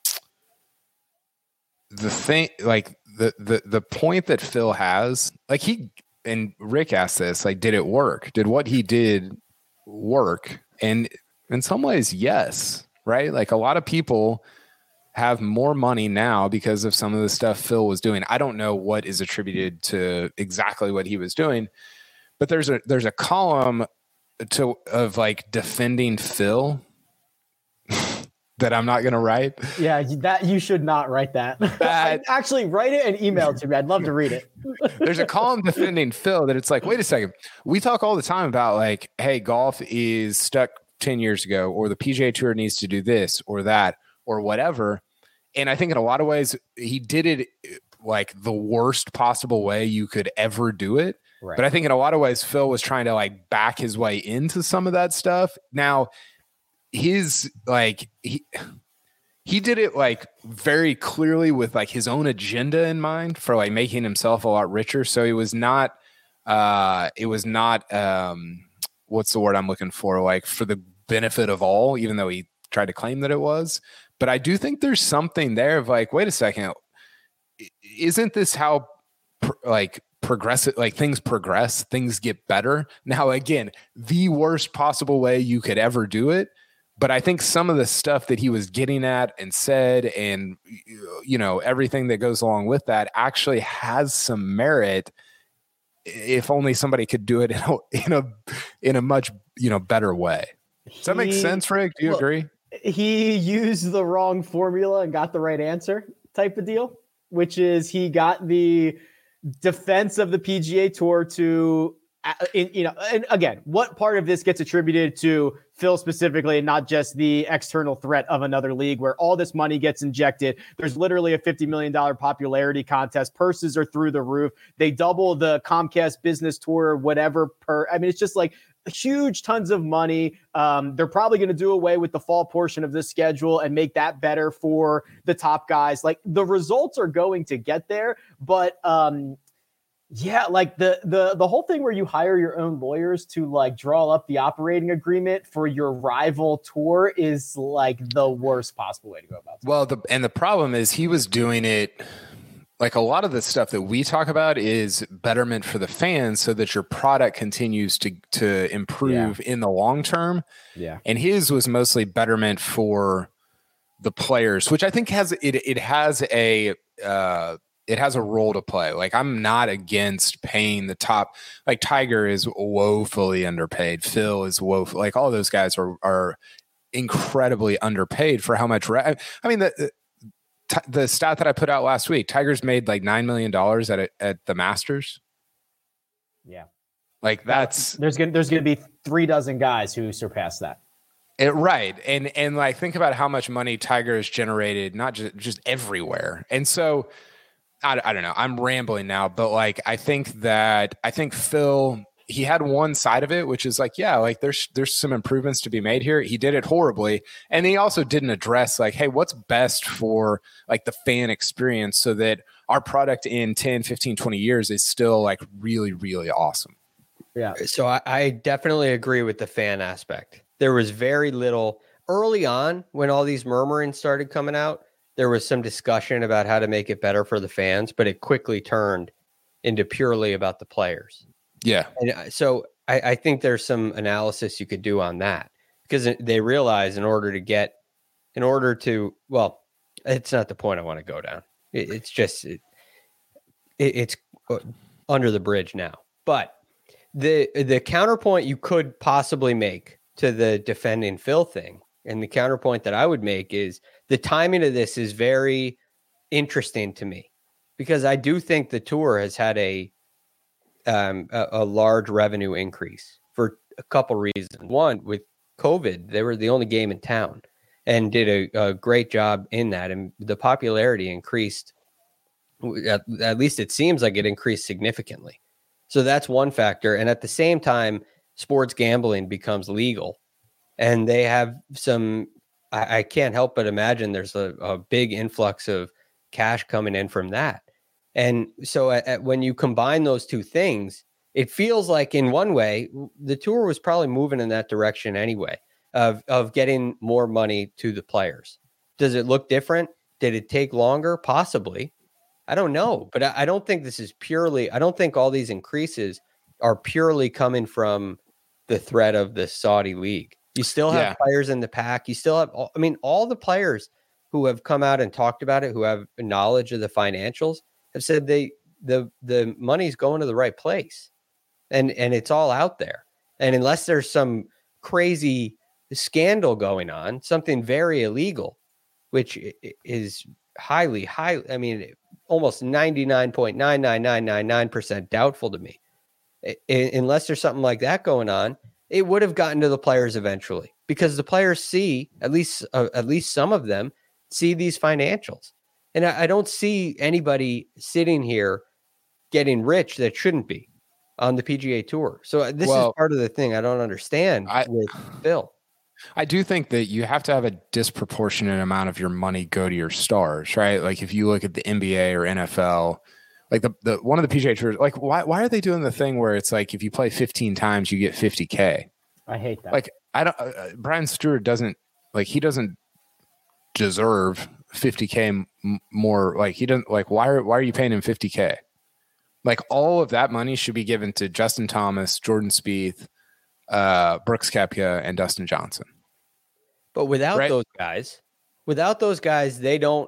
the thing, like the, the, the point that Phil has, like he, and Rick asked this, like, did it work? Did what he did work? And in some ways, yes, right? Like a lot of people have more money now because of some of the stuff Phil was doing. I don't know what is attributed to exactly what he was doing, but there's a there's a column to of like defending Phil that I'm not going to write. Yeah, that you should not write that. that Actually, write it and email it to me. I'd love to read it. There's a column defending Phil that it's like, wait a second. We talk all the time about like, hey, golf is stuck ten years ago, or the P G A Tour needs to do this or that or whatever. And I think in a lot of ways, he did it like the worst possible way you could ever do it. Right. But I think in a lot of ways, Phil was trying to like back his way into some of that stuff. Now, his like he he did it like very clearly with like his own agenda in mind for like making himself a lot richer. So it was not uh it was not um what's the word I'm looking for, like for the benefit of all, even though he tried to claim that it was. But I do think there's something there of like, wait a second, isn't this how pr- like progressive, like things progress, things get better? Now, again, the worst possible way you could ever do it. But I think some of the stuff that he was getting at and said, and, you know, everything that goes along with that actually has some merit, if only somebody could do it in a, in a, in a much, you know, better way. Does that make sense, Rick? Do you well, agree? He used the wrong formula and got the right answer type of deal, which is he got the defense of the P G A Tour to, in, you know, and again, what part of this gets attributed to Phil specifically, and not just the external threat of another league where all this money gets injected. There's literally a fifty million dollars popularity contest. Purses are through the roof. They double the Comcast business tour, whatever per, I mean, it's just like huge tons of money. Um, they're probably going to do away with the fall portion of the schedule and make that better for the top guys. Like the results are going to get there, but um, yeah, like the, the, the whole thing where you hire your own lawyers to like draw up the operating agreement for your rival tour is like the worst possible way to go about it. Well, the, and the problem is he was doing it like a lot of the stuff that we talk about is betterment for the fans so that your product continues to, to improve yeah. in the long term. Yeah. And his was mostly betterment for the players, which I think has, it, it has a, uh, it has a role to play. Like I'm not against paying the top, like Tiger is woefully underpaid. Phil is woeful. Like all those guys are, are incredibly underpaid for how much, re- I mean, the, the stat that I put out last week, Tiger's made like nine million dollars at a, at the Masters. Yeah. Like that's, there's going to, there's going to be three dozen guys who surpass that. It, right. And, and like, think about how much money Tiger has generated, not just, just everywhere. And so I, I don't know, I'm rambling now, but like, I think that, I think Phil, he had one side of it, which is like, yeah, like there's, there's some improvements to be made here. He did it horribly. And he also didn't address like, hey, what's best for like the fan experience so that our product in ten, fifteen, twenty years is still like really, really awesome. Yeah. So I, I definitely agree with the fan aspect. There was very little early on when all these murmurings started coming out. There was some discussion about how to make it better for the fans, but it quickly turned into purely about the players. Yeah. And so I, I think there's some analysis you could do on that, because they realize in order to get, in order to, well, it's not the point I want to go down. It, it's just, it, it, it's under the bridge now. But the the counterpoint you could possibly make to the defending Phil thing, and the counterpoint that I would make, is the timing of this is very interesting to me, because I do think the tour has had a um, a, a large revenue increase for a couple reasons. One, with COVID, they were the only game in town and did a, a great job in that, and the popularity increased. At, at least it seems like it increased significantly. So that's one factor. And at the same time, sports gambling becomes legal, and they have some, I, I can't help but imagine there's a, a big influx of cash coming in from that. And so at, at, when you combine those two things, it feels like in one way, the tour was probably moving in that direction anyway, of, of getting more money to the players. Does it look different? Did it take longer? Possibly. I don't know, but I, I don't think this is purely, I don't think all these increases are purely coming from the threat of the Saudi league. You still have yeah. players in the pack. You still have, I mean, all the players who have come out and talked about it, who have knowledge of the financials, have said they, the, the money's going to the right place, and, and it's all out there. And unless there's some crazy scandal going on, something very illegal, which is highly, high, I mean, almost ninety-nine point nine nine nine nine nine percent doubtful to me. I, unless there's something like that going on, it would have gotten to the players eventually, because the players see, at least uh, at least some of them see these financials. And I, I don't see anybody sitting here getting rich that shouldn't be on the P G A Tour. So this well, is part of the thing I don't understand I, with Phil. I do think that you have to have a disproportionate amount of your money go to your stars, right? Like if you look at the N B A or N F L, like the, the one of the P G A Tours, like why why are they doing the thing where it's like if you play fifteen times you get fifty K? I hate that. Like I don't. Uh, Brian Stewart doesn't like he doesn't deserve fifty K m- more. Like he doesn't like why are why are you paying him fifty K? Like all of that money should be given to Justin Thomas, Jordan Spieth, uh, Brooks Koepka, and Dustin Johnson. But without right? those guys, without those guys, they don't.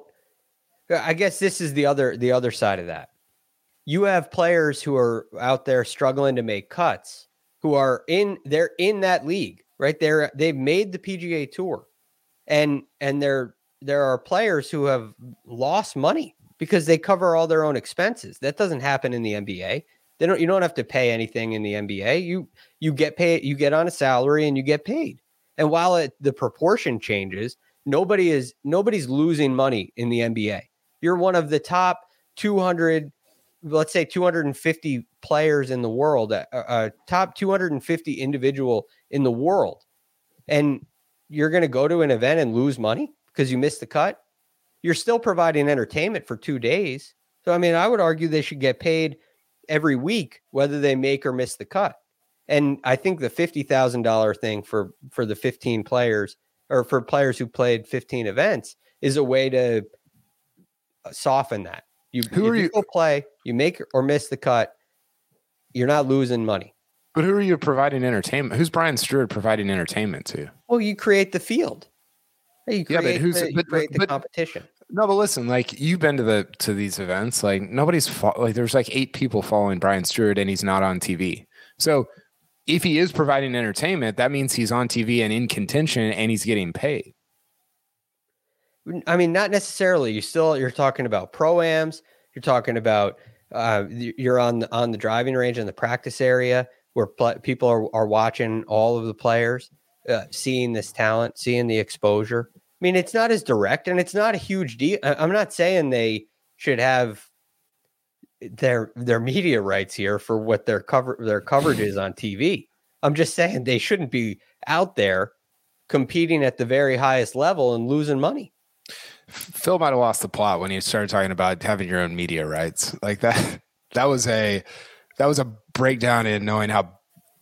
I guess this is the other the other side of that. You have players who are out there struggling to make cuts, who are in they're in that league, right? They're they've made the P G A Tour, and and there there are players who have lost money because they cover all their own expenses. That doesn't happen in the N B A. They don't. You don't have to pay anything in the N B A. You you get paid. You get on a salary and you get paid. And while it, the proportion changes, nobody is nobody's losing money in the N B A. You're one of the top two hundred, let's say two hundred fifty players in the world, uh, uh, top two hundred fifty individual in the world, and you're going to go to an event and lose money because you missed the cut. You're still providing entertainment for two days. So I mean, I would argue they should get paid every week, whether they make or miss the cut. And I think the fifty thousand dollars thing for, for the fifteen players, or for players who played fifteen events, is a way to soften that. You, who are you go play, you make or miss the cut, you're not losing money. But who are you providing entertainment? Who's Brian Stewart providing entertainment to? Well, you create the field. You create, yeah, but who's the, you but, create the but, competition. No, but listen, like you've been to the to these events, like nobody's fo- like there's like eight people following Brian Stewart and he's not on T V. So if he is providing entertainment, that means he's on T V and in contention and he's getting paid. I mean, not necessarily. You still you're talking about pro-ams. You're talking about uh, you're on the, on the driving range in the practice area where pl- people are, are watching all of the players, uh, seeing this talent, seeing the exposure. I mean, it's not as direct and it's not a huge deal. I'm not saying they should have their their media rights here for what their cover their coverage is on T V. I'm just saying they shouldn't be out there competing at the very highest level and losing money. Phil might have lost the plot when he started talking about having your own media rights like that. That was a that was a breakdown in knowing how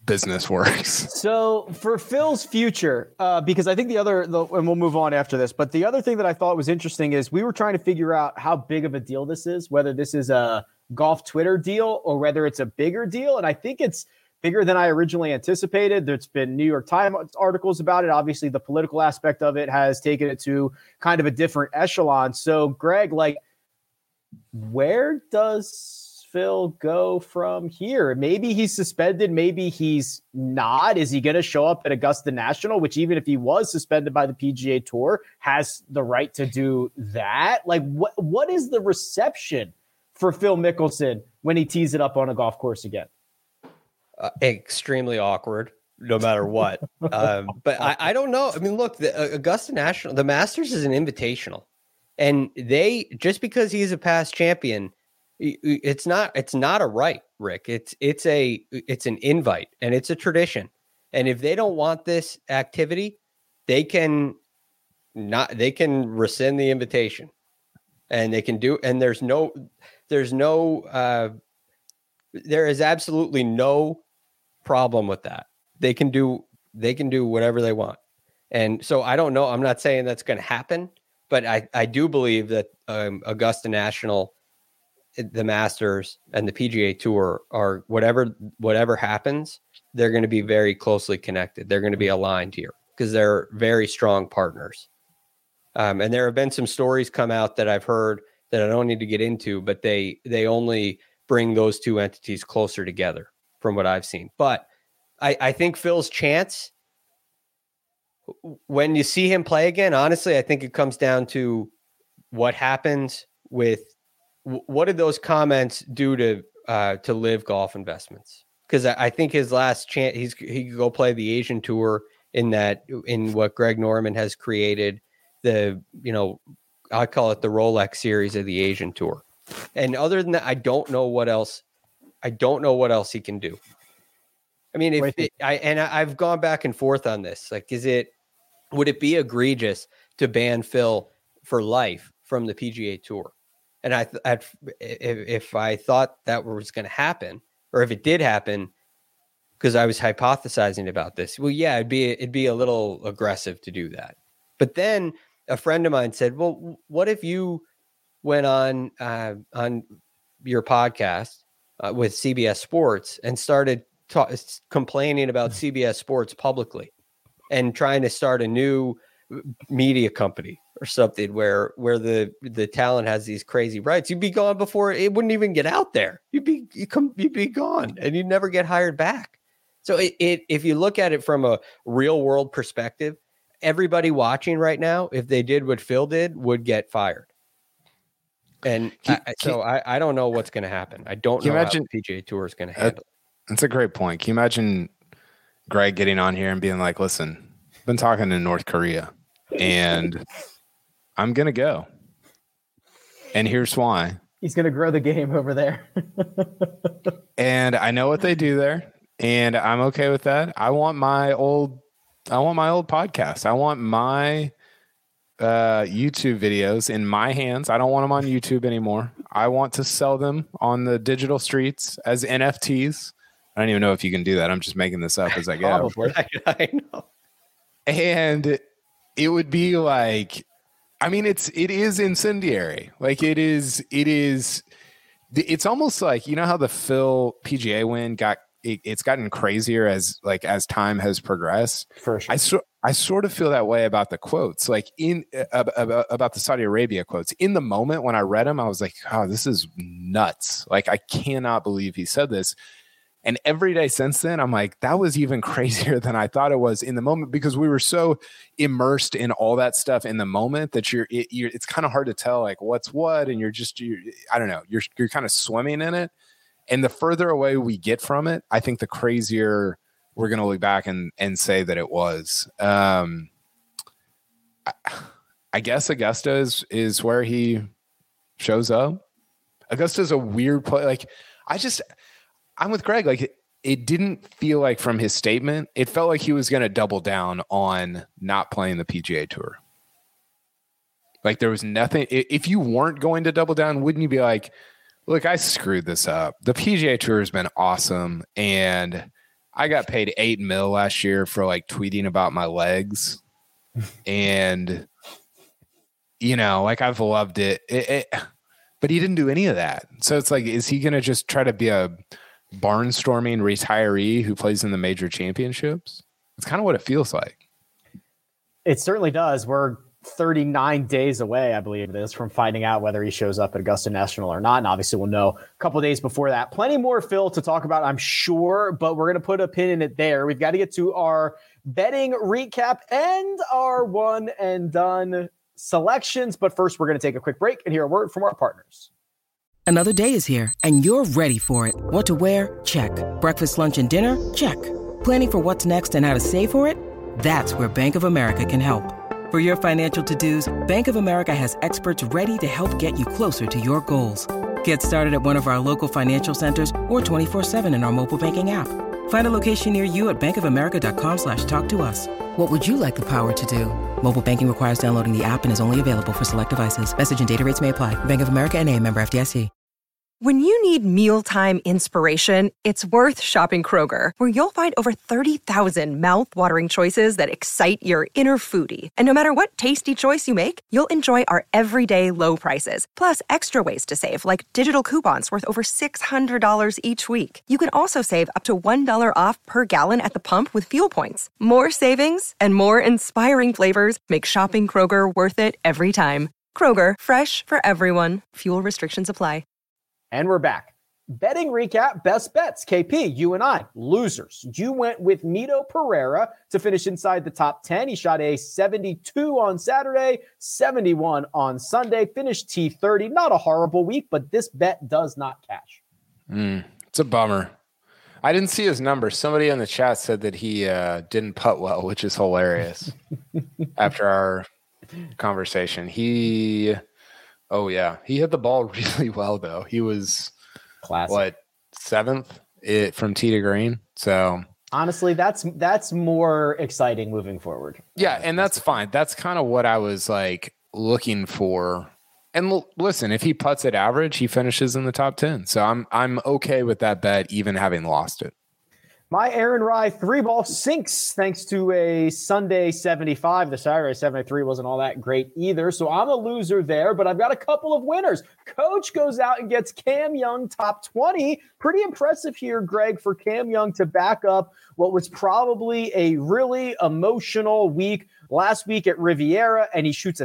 business works. So for Phil's future, uh, because I think the other, the, and we'll move on after this, but the other thing that I thought was interesting is we were trying to figure out how big of a deal this is, whether this is a golf Twitter deal or whether it's a bigger deal. And I think it's bigger than I originally anticipated. There's been New York Times articles about it. Obviously, the political aspect of it has taken it to kind of a different echelon. So, Greg, like, where does Phil go from here? Maybe he's suspended. Maybe he's not. Is he going to show up at Augusta National, which even if he was suspended by the P G A Tour, has the right to do that? Like, what what is the reception for Phil Mickelson when he tees it up on a golf course again? Uh, extremely awkward, no matter what. um, but I, I don't know. I mean, look, the uh, Augusta National, the Masters is an invitational, and they just because he's a past champion, it's not it's not a right, Rick. It's it's a it's an invite, and it's a tradition. And if they don't want this activity, they can not they can rescind the invitation, and they can do. And there's no there's no uh, there is absolutely no problem with that. They can do they can do whatever they want. And so I don't know. I'm not saying that's going to happen, but I, I do believe that um, Augusta National, the Masters, and the P G A Tour are whatever whatever happens, they're going to be very closely connected. They're going to be aligned here because they're very strong partners. Um, and there have been some stories come out that I've heard that I don't need to get into, but they they only bring those two entities closer together from what I've seen. But I, I think Phil's chance, when you see him play again, honestly, I think it comes down to what happens with what did those comments do to uh, to Live Golf Investments? Because I, I think his last chance, he's he could go play the Asian Tour in that in what Greg Norman has created, the you know I call it the Rolex series of the Asian Tour. And other than that, I don't know what else. I don't know what else he can do. I mean, if it, I and I, I've gone back and forth on this. Like, is it would it be egregious to ban Phil for life from the P G A Tour? And I, I if, if I thought that was going to happen, or if it did happen, because I was hypothesizing about this, well, yeah, it'd be it'd be a little aggressive to do that. But then a friend of mine said, "Well, what if you went on uh, on your podcast uh, with C B S Sports and started ta- complaining about C B S Sports publicly and trying to start a new media company or something where where the the talent has these crazy rights? You'd be gone before it wouldn't even get out there. You'd be you come you'd be gone and you'd never get hired back." So it, it if you look at it from a real world perspective, everybody watching right now, if they did what Phil did, would get fired. And can, I, so can, I, I don't know what's going to happen. I don't know imagine, how the P G A Tour is going to handle it. That's a great point. Can you imagine Greg getting on here and being like, listen, I've been talking to North Korea and I'm going to go. And here's why. He's going to grow the game over there. And I know what they do there. And I'm okay with that. I want my old, I want my old podcast. I want my uh, YouTube videos in my hands. I don't want them on YouTube anymore. I want to sell them on the digital streets as N F Ts. I don't even know if you can do that. I'm just making this up as I go. I know. And it would be like, I mean, it's, it is incendiary. Like it is, it is, it's almost like, you know how the Phil P G A win got, it, it's gotten crazier as like, as time has progressed. For sure. I, so, I sort of feel that way about the quotes, like in uh, about, about the Saudi Arabia quotes. In the moment when I read them, I was like, oh, this is nuts. Like, I cannot believe he said this. And every day since then, I'm like, that was even crazier than I thought it was in the moment, because we were so immersed in all that stuff in the moment that you're, it, you're it's kind of hard to tell like what's what. And you're just, you're, I don't know, you're, you're kind of swimming in it. And the further away we get from it, I think the crazier we're going to look back and, and say that it was. Um, I, I guess Augusta is, is where he shows up. Augusta is a weird play. Like, I just, I'm with Greg. Like, it, it didn't feel like from his statement, it felt like he was going to double down on not playing the P G A Tour. Like, there was nothing. If you weren't going to double down, wouldn't you be like, look, I screwed this up. The P G A Tour has been awesome. And I got paid eight mil last year for like tweeting about my legs. And, you know, like I've loved it. It, it. But he didn't do any of that. So it's like, is he going to just try to be a barnstorming retiree who plays in the major championships? It's kind of what it feels like. It certainly does. We're thirty-nine days away, I believe it is, from finding out whether he shows up at Augusta National or not. And obviously we'll know a couple of days before that. Plenty more, Phil, to talk about, I'm sure, but we're going to put a pin in it there. We've got to get to our betting recap and our one and done selections. But first, we're going to take a quick break and hear a word from our partners. Another day is here and you're ready for it. What to wear? Check. Breakfast, lunch, and dinner? Check. Planning for what's next and how to save for it? That's where Bank of America can help. For your financial to-dos, Bank of America has experts ready to help get you closer to your goals. Get started at one of our local financial centers or twenty-four seven in our mobile banking app. Find a location near you at bankofamerica.com slash talk to us. What would you like the power to do? Mobile banking requires downloading the app and is only available for select devices. Message and data rates may apply. Bank of America N A, member F D I C. When you need mealtime inspiration, it's worth shopping Kroger, where you'll find over thirty thousand mouthwatering choices that excite your inner foodie. And no matter what tasty choice you make, you'll enjoy our everyday low prices, plus extra ways to save, like digital coupons worth over six hundred dollars each week. You can also save up to one dollar off per gallon at the pump with fuel points. More savings and more inspiring flavors make shopping Kroger worth it every time. Kroger, fresh for everyone. Fuel restrictions apply. And we're back. Betting recap, best bets. K P, you and I, losers. You went with Mito Pereira to finish inside the top ten. He shot a seventy-two on Saturday, seventy-one on Sunday, finished T thirty. Not a horrible week, but this bet does not cash. Mm, it's a bummer. I didn't see his number. Somebody in the chat said that he uh, didn't putt well, which is hilarious. After our conversation, he... Oh, yeah. He hit the ball really well, though. He was, Classic. what, seventh it, from tee to green? So, honestly, that's that's more exciting moving forward. Yeah, and that's fine. That's kind of what I was, like, looking for. And l- listen, if he putts at average, he finishes in the top ten. So I'm I'm okay with that bet, even having lost it. My Aaron Rye three ball sinks thanks to a Sunday seventy-five. The Saturday seventy-three wasn't all that great either. So I'm a loser there, but I've got a couple of winners. Coach goes out and gets Cam Young top twenty. Pretty impressive here, Greg, for Cam Young to back up what was probably a really emotional week last week at Riviera. And he shoots a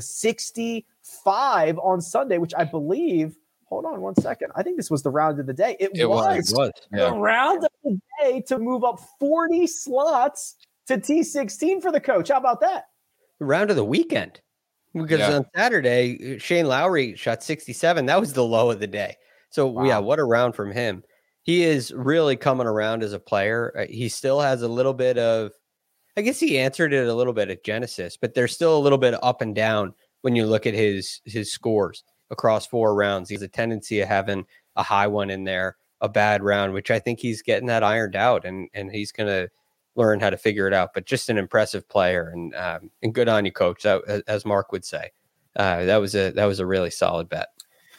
sixty-five on Sunday, which I believe, hold on one second. I think this was the round of the day. It, it was, was, it was. Yeah. the round of the day to move up forty slots to T sixteen for the coach. How about that? Round of the weekend. Because yeah. on Saturday, Shane Lowry shot sixty-seven. That was the low of the day. So, wow. yeah, what a round from him. He is really coming around as a player. He still has a little bit of, I guess he answered it a little bit at Genesis, but there's still a little bit up and down when you look at his his scores across four rounds. He has a tendency of having a high one in there, a bad round, which I think he's getting that ironed out, and and he's going to learn how to figure it out. But just an impressive player, and um, and good on you, coach. That, as Mark would say, uh, that was a that was a really solid bet.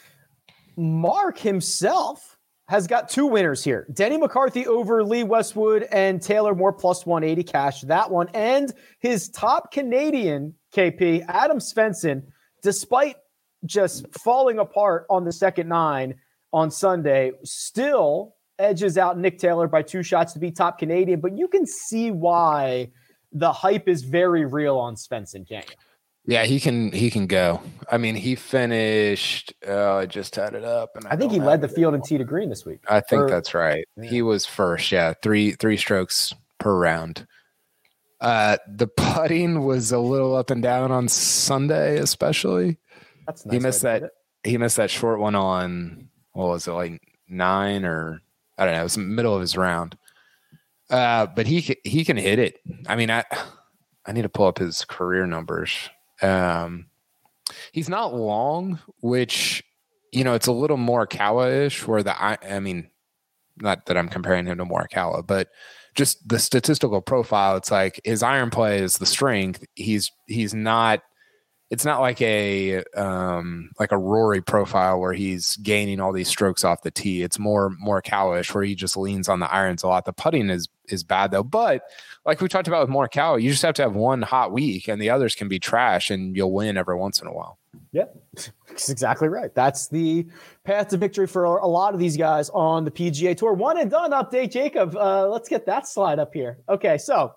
Mark himself has got two winners here. Denny McCarthy over Lee Westwood and Taylor Moore plus one eighty cash that one, and his top Canadian K P Adam Svensson, despite just falling apart on the second nine on Sunday, still edges out Nick Taylor by two shots to be top Canadian. But you can see why the hype is very real on Svensson, can't you? Yeah, he can he can go. I mean, he finished, uh, I just had it up. and I, I think he led the field in tee to green this week. I think or, that's right. Yeah. He was first, yeah, three three strokes per round. Uh, the putting was a little up and down on Sunday, especially. That's nice. He missed that. He missed that short one on, what was it, like nine or I don't know. It was the middle of his round. Uh, but he he can hit it. I mean, I I need to pull up his career numbers. Um, he's not long, which, you know, it's a little Morikawa-ish. Where the I, I mean, not that I'm comparing him to Morikawa, but just the statistical profile. It's like his iron play is the strength. He's he's not it's not like a um, like a Rory profile where he's gaining all these strokes off the tee. It's more Morikawa-ish where he just leans on the irons a lot. The putting is is bad though. But like we talked about with Morikawa, you just have to have one hot week and the others can be trash and you'll win every once in a while. Yeah, that's exactly right. That's the path to victory for a lot of these guys on the P G A Tour. One and done update, Jacob. Uh, let's get that slide up here. Okay, so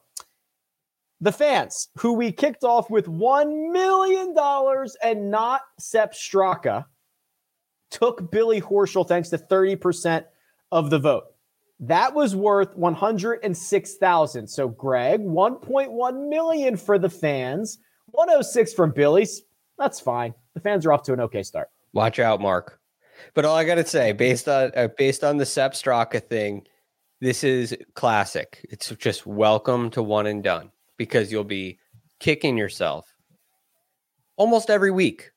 the fans who we kicked off with one million dollars and not Sepp Straka took Billy Horschel thanks to thirty percent of the vote. That was worth one hundred six thousand dollars. So Greg, one point one million dollars for the fans, one hundred six from Billy's. That's fine. The fans are off to an okay start. Watch out, Mark. But all I got to say, based on uh, based on the Sepp Straka thing, this is classic. It's just welcome to one and done because you'll be kicking yourself almost every week.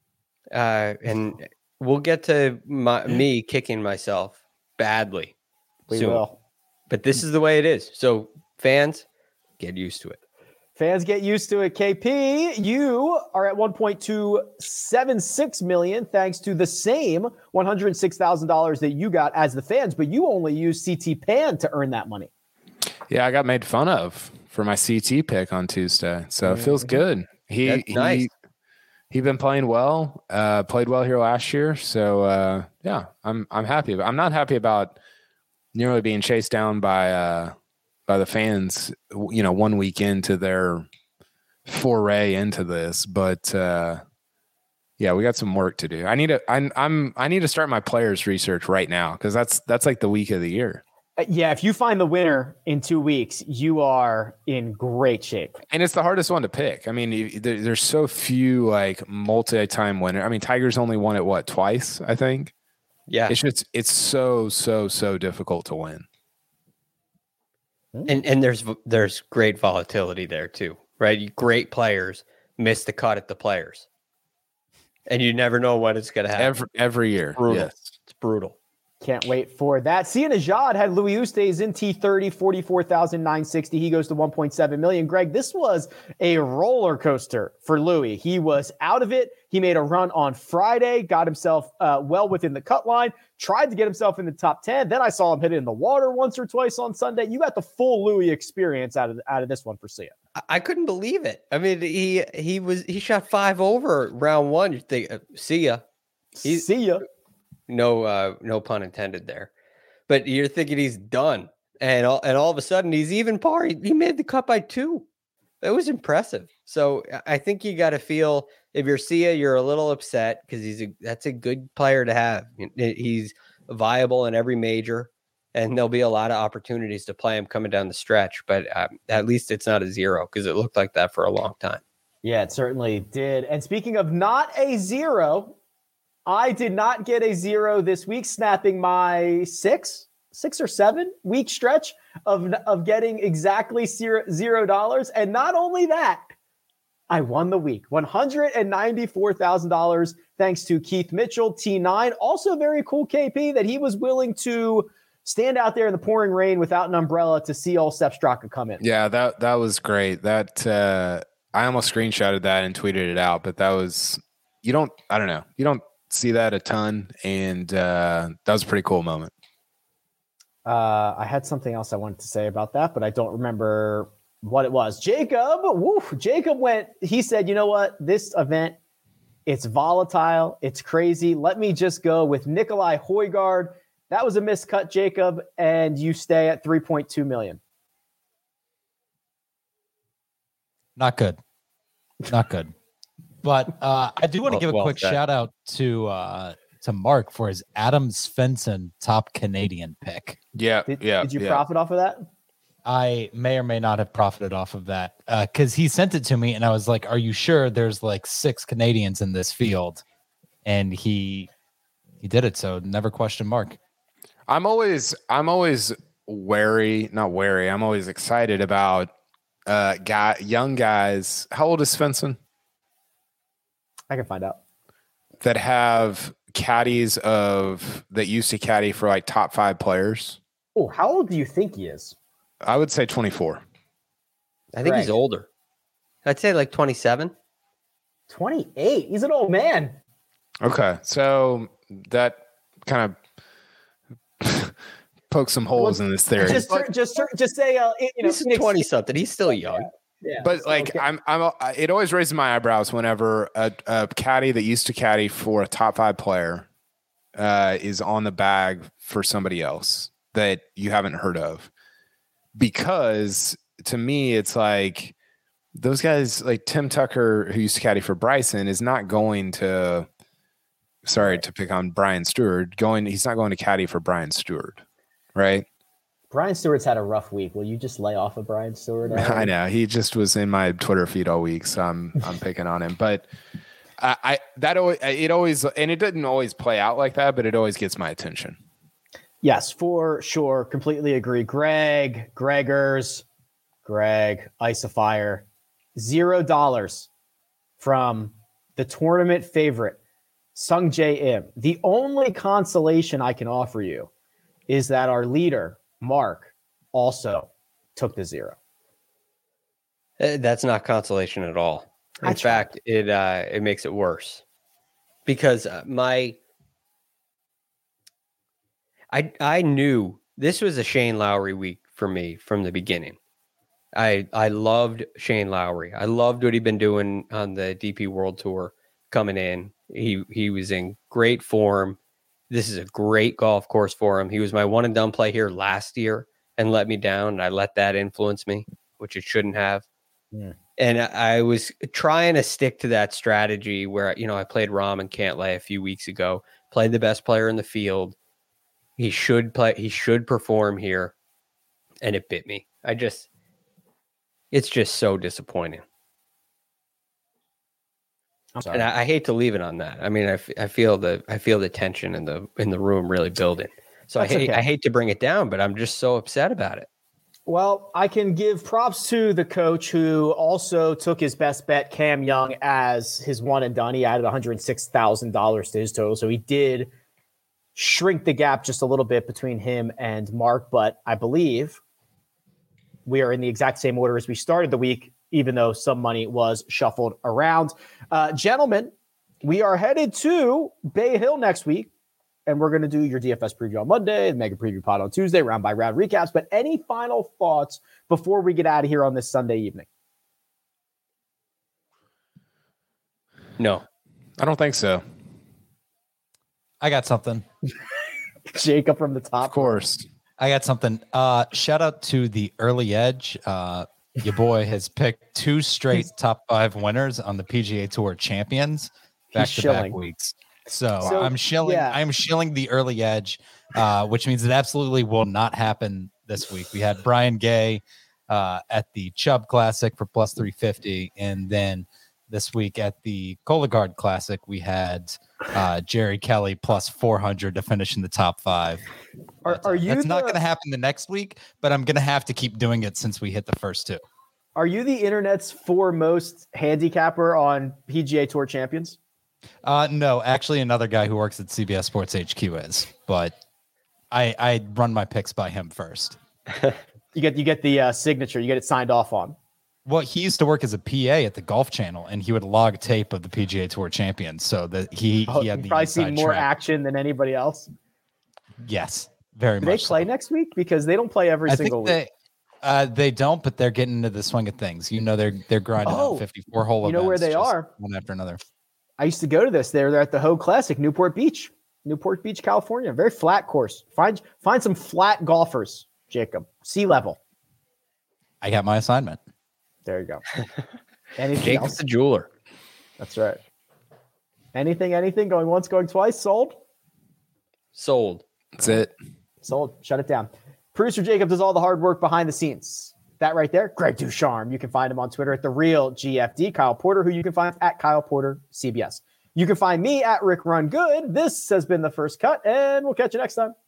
Uh, and we'll get to my, me kicking myself badly We soon. will. But this is the way it is. So fans, get used to it. Fans get used to it. K P, you are at one point two seven six million dollars thanks to the same one hundred six thousand dollars that you got as the fans, but you only used C T Pan to earn that money. Yeah, I got made fun of for my C T pick on Tuesday, so it feels good. He That's nice. he he been playing well, uh, played well here last year, so uh, yeah, I'm I'm happy. But I'm not happy about nearly being chased down by uh, by the fans. You know, one week into their foray into this, but uh, yeah, we got some work to do. I need to I'm I'm I need to start my players research right now because that's that's like the week of the year. Yeah, if you find the winner in two weeks, you are in great shape. And it's the hardest one to pick. I mean, you- there, there's so few like multi-time winner. I mean, Tiger's only won it what twice, I think. Yeah. It's just it's so so so difficult to win. And and there's there's great volatility there too, right? Great players miss the cut at the players, and you never know when it's going to happen. Every every year. brutal. Yes. It's brutal. Can't wait for that. Sia Najad had Louis Oosthuizen in T thirty, forty-four thousand nine hundred sixty. He goes to one point seven million. Greg, this was a roller coaster for Louis. He was out of it. He made a run on Friday, got himself uh, well within the cut line, tried to get himself in the top ten. Then I saw him hit it in the water once or twice on Sunday. You got the full Louis experience out of out of this one for Sia. I, I couldn't believe it. I mean, he he was he shot five over round one. You think, uh, see ya. He's- See ya. No, uh, no pun intended there. But you're thinking he's done, and all and all of a sudden he's even par. He, he made the cut by two. It was impressive. So I think you got to feel if you're Sia, you're a little upset because he's a that's a good player to have. He's viable in every major, and there'll be a lot of opportunities to play him coming down the stretch. But um, at least it's not a zero because it looked like that for a long time. Yeah, it certainly did. And speaking of not a zero, I did not get a zero this week, snapping my six, six or seven week stretch of, of getting exactly zero, zero dollars. And not only that, I won the week, one hundred ninety-four thousand dollars, thanks to Keith Mitchell, T nine. Also very cool, K P, that he was willing to stand out there in the pouring rain without an umbrella to see old Sepp Straka come in. Yeah, that that was great. That uh, I almost screenshotted that and tweeted it out, but that was you don't I don't know. You don't see that a ton, and uh, that was a pretty cool moment. Uh, I had something else I wanted to say about that, but I don't remember what it was. Jacob, woo, Jacob went, he said, you know what? This event, it's volatile. It's crazy. Let me just go with Nikolai Højgaard. That was a miscut, Jacob, and you stay at three point two million. Not good. Not good. But uh, I do want to Well- give a well quick said. shout out to uh, to Mark for his Adam Svensson top Canadian pick. Yeah, Did, yeah. did you yeah. profit off of that? I may or may not have profited off of that because he sent it to me and I was like, "Are you sure there's like six Canadians in this field?" And he he did it. So never question Mark. I'm always I'm always wary, not wary. I'm always excited about uh guy young guys. How old is Svensson? I can find out. That have caddies of that used to caddy for like top five players. Oh, how old do you think he is? I would say twenty-four. I think he's Greg. older. I'd say like twenty-seven. twenty-eight. He's an old man. Okay, so that kind of pokes some holes well, in this theory. Just, just, just say, uh, you know, he's twenty something. He's still young. Yeah. Yeah, but like okay. I'm, I'm. It always raises my eyebrows whenever a, a caddy that used to caddy for a top five player uh, is on the bag for somebody else that you haven't heard of. Because to me, it's like those guys, like Tim Tucker, who used to caddy for Bryson, is not going to. Sorry right. to pick on Brian Stewart. Going, he's not going to caddy for Brian Stewart, right? Brian Stewart's had a rough week. Will you just lay off of Brian Stewart? I know he just was in my Twitter feed all week, so I'm I'm picking on him. But I, I that always it always and it didn't always play out like that, but it always gets my attention. Yes, for sure, completely agree. Greg, Gregors, Greg, Isofire, zero dollars from the tournament favorite, Sung Jae Im. The only consolation I can offer you is that our leader, Mark, also took the zero. That's not consolation at all. In fact, it uh, it makes it worse because my I I knew this was a Shane Lowry week for me from the beginning. I I loved Shane Lowry. I loved what he'd been doing on the D P World Tour coming in. He he was in great form. This is a great golf course for him. He was my one and done play here last year and let me down. And I let that influence me, which it shouldn't have. Yeah. And I was trying to stick to that strategy where, you know, I played Rahm and Cantlay a few weeks ago, played the best player in the field. He should play. He should perform here. And it bit me. I just, it's just so disappointing. And I, I hate to leave it on that. I mean, I, f- I feel the I feel the tension in the in the room really building. So That's I hate okay. I hate to bring it down, but I'm just so upset about it. Well, I can give props to the coach who also took his best bet, Cam Young, as his one and done. He added one hundred six thousand dollars to his total, so he did shrink the gap just a little bit between him and Mark. But I believe we are in the exact same order as we started the week, even though some money was shuffled around. Uh, gentlemen, we are headed to Bay Hill next week, and we're going to do your D F S preview on Monday, the mega preview pod on Tuesday, round by round recaps. But any final thoughts before we get out of here on this Sunday evening? No, I don't think so. I got something. Jacob from the top. Of course. I got something. Uh, shout out to the early edge. Uh, Your boy has picked two straight top five winners on the P G A Tour champions back to back weeks. So, so I'm shilling. Yeah. I'm shilling the early edge, uh, which means it absolutely will not happen this week. We had Brian Gay uh, at the Chubb Classic for plus three fifty, and then this week at the Cologuard Classic we had uh, Jerry Kelly plus four hundred to finish in the top five. Are, are you? That's the, not going to happen the next week, but I'm going to have to keep doing it since we hit the first two. Are you the internet's foremost handicapper on P G A Tour champions? Uh, no, actually, another guy who works at C B S Sports H Q is, but I I run my picks by him first. you get you get the uh, signature, you get it signed off on. Well, he used to work as a P A at the Golf Channel, and he would log tape of the P G A Tour champions, so that he oh, he had the probably seen more track. action than anybody else. Yes, very Do much. They play so. next week because they don't play every I single think week. They, uh, they don't, but they're getting into the swing of things. You know, they're they're grinding oh, out fifty-four hole. You know where they are? One after another. I used to go to this. They're, they're at the Hogue Classic, Newport Beach, Newport Beach, California. Very flat course. Find find some flat golfers, Jacob. Sea level. I got my assignment. There you go. Anything Jacob's else? the jeweler. That's right. Anything, anything, going once, going twice, sold? Sold. That's it. Sold. Shut it down. Producer Jacob does all the hard work behind the scenes. That right there, Greg Ducharme. You can find him on Twitter at The Real G F D. Kyle Porter, who you can find at Kyle Porter C B S. You can find me at Rick Run Good. This has been The First Cut, and we'll catch you next time.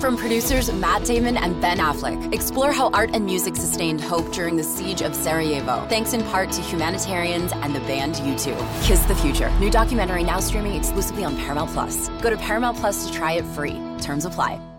From producers Matt Damon and Ben Affleck, explore how art and music sustained hope during the siege of Sarajevo, thanks in part to humanitarians and the band U two. Kiss the Future. New documentary now streaming exclusively on Paramount Plus. Go to Paramount Plus to try it free. Terms apply.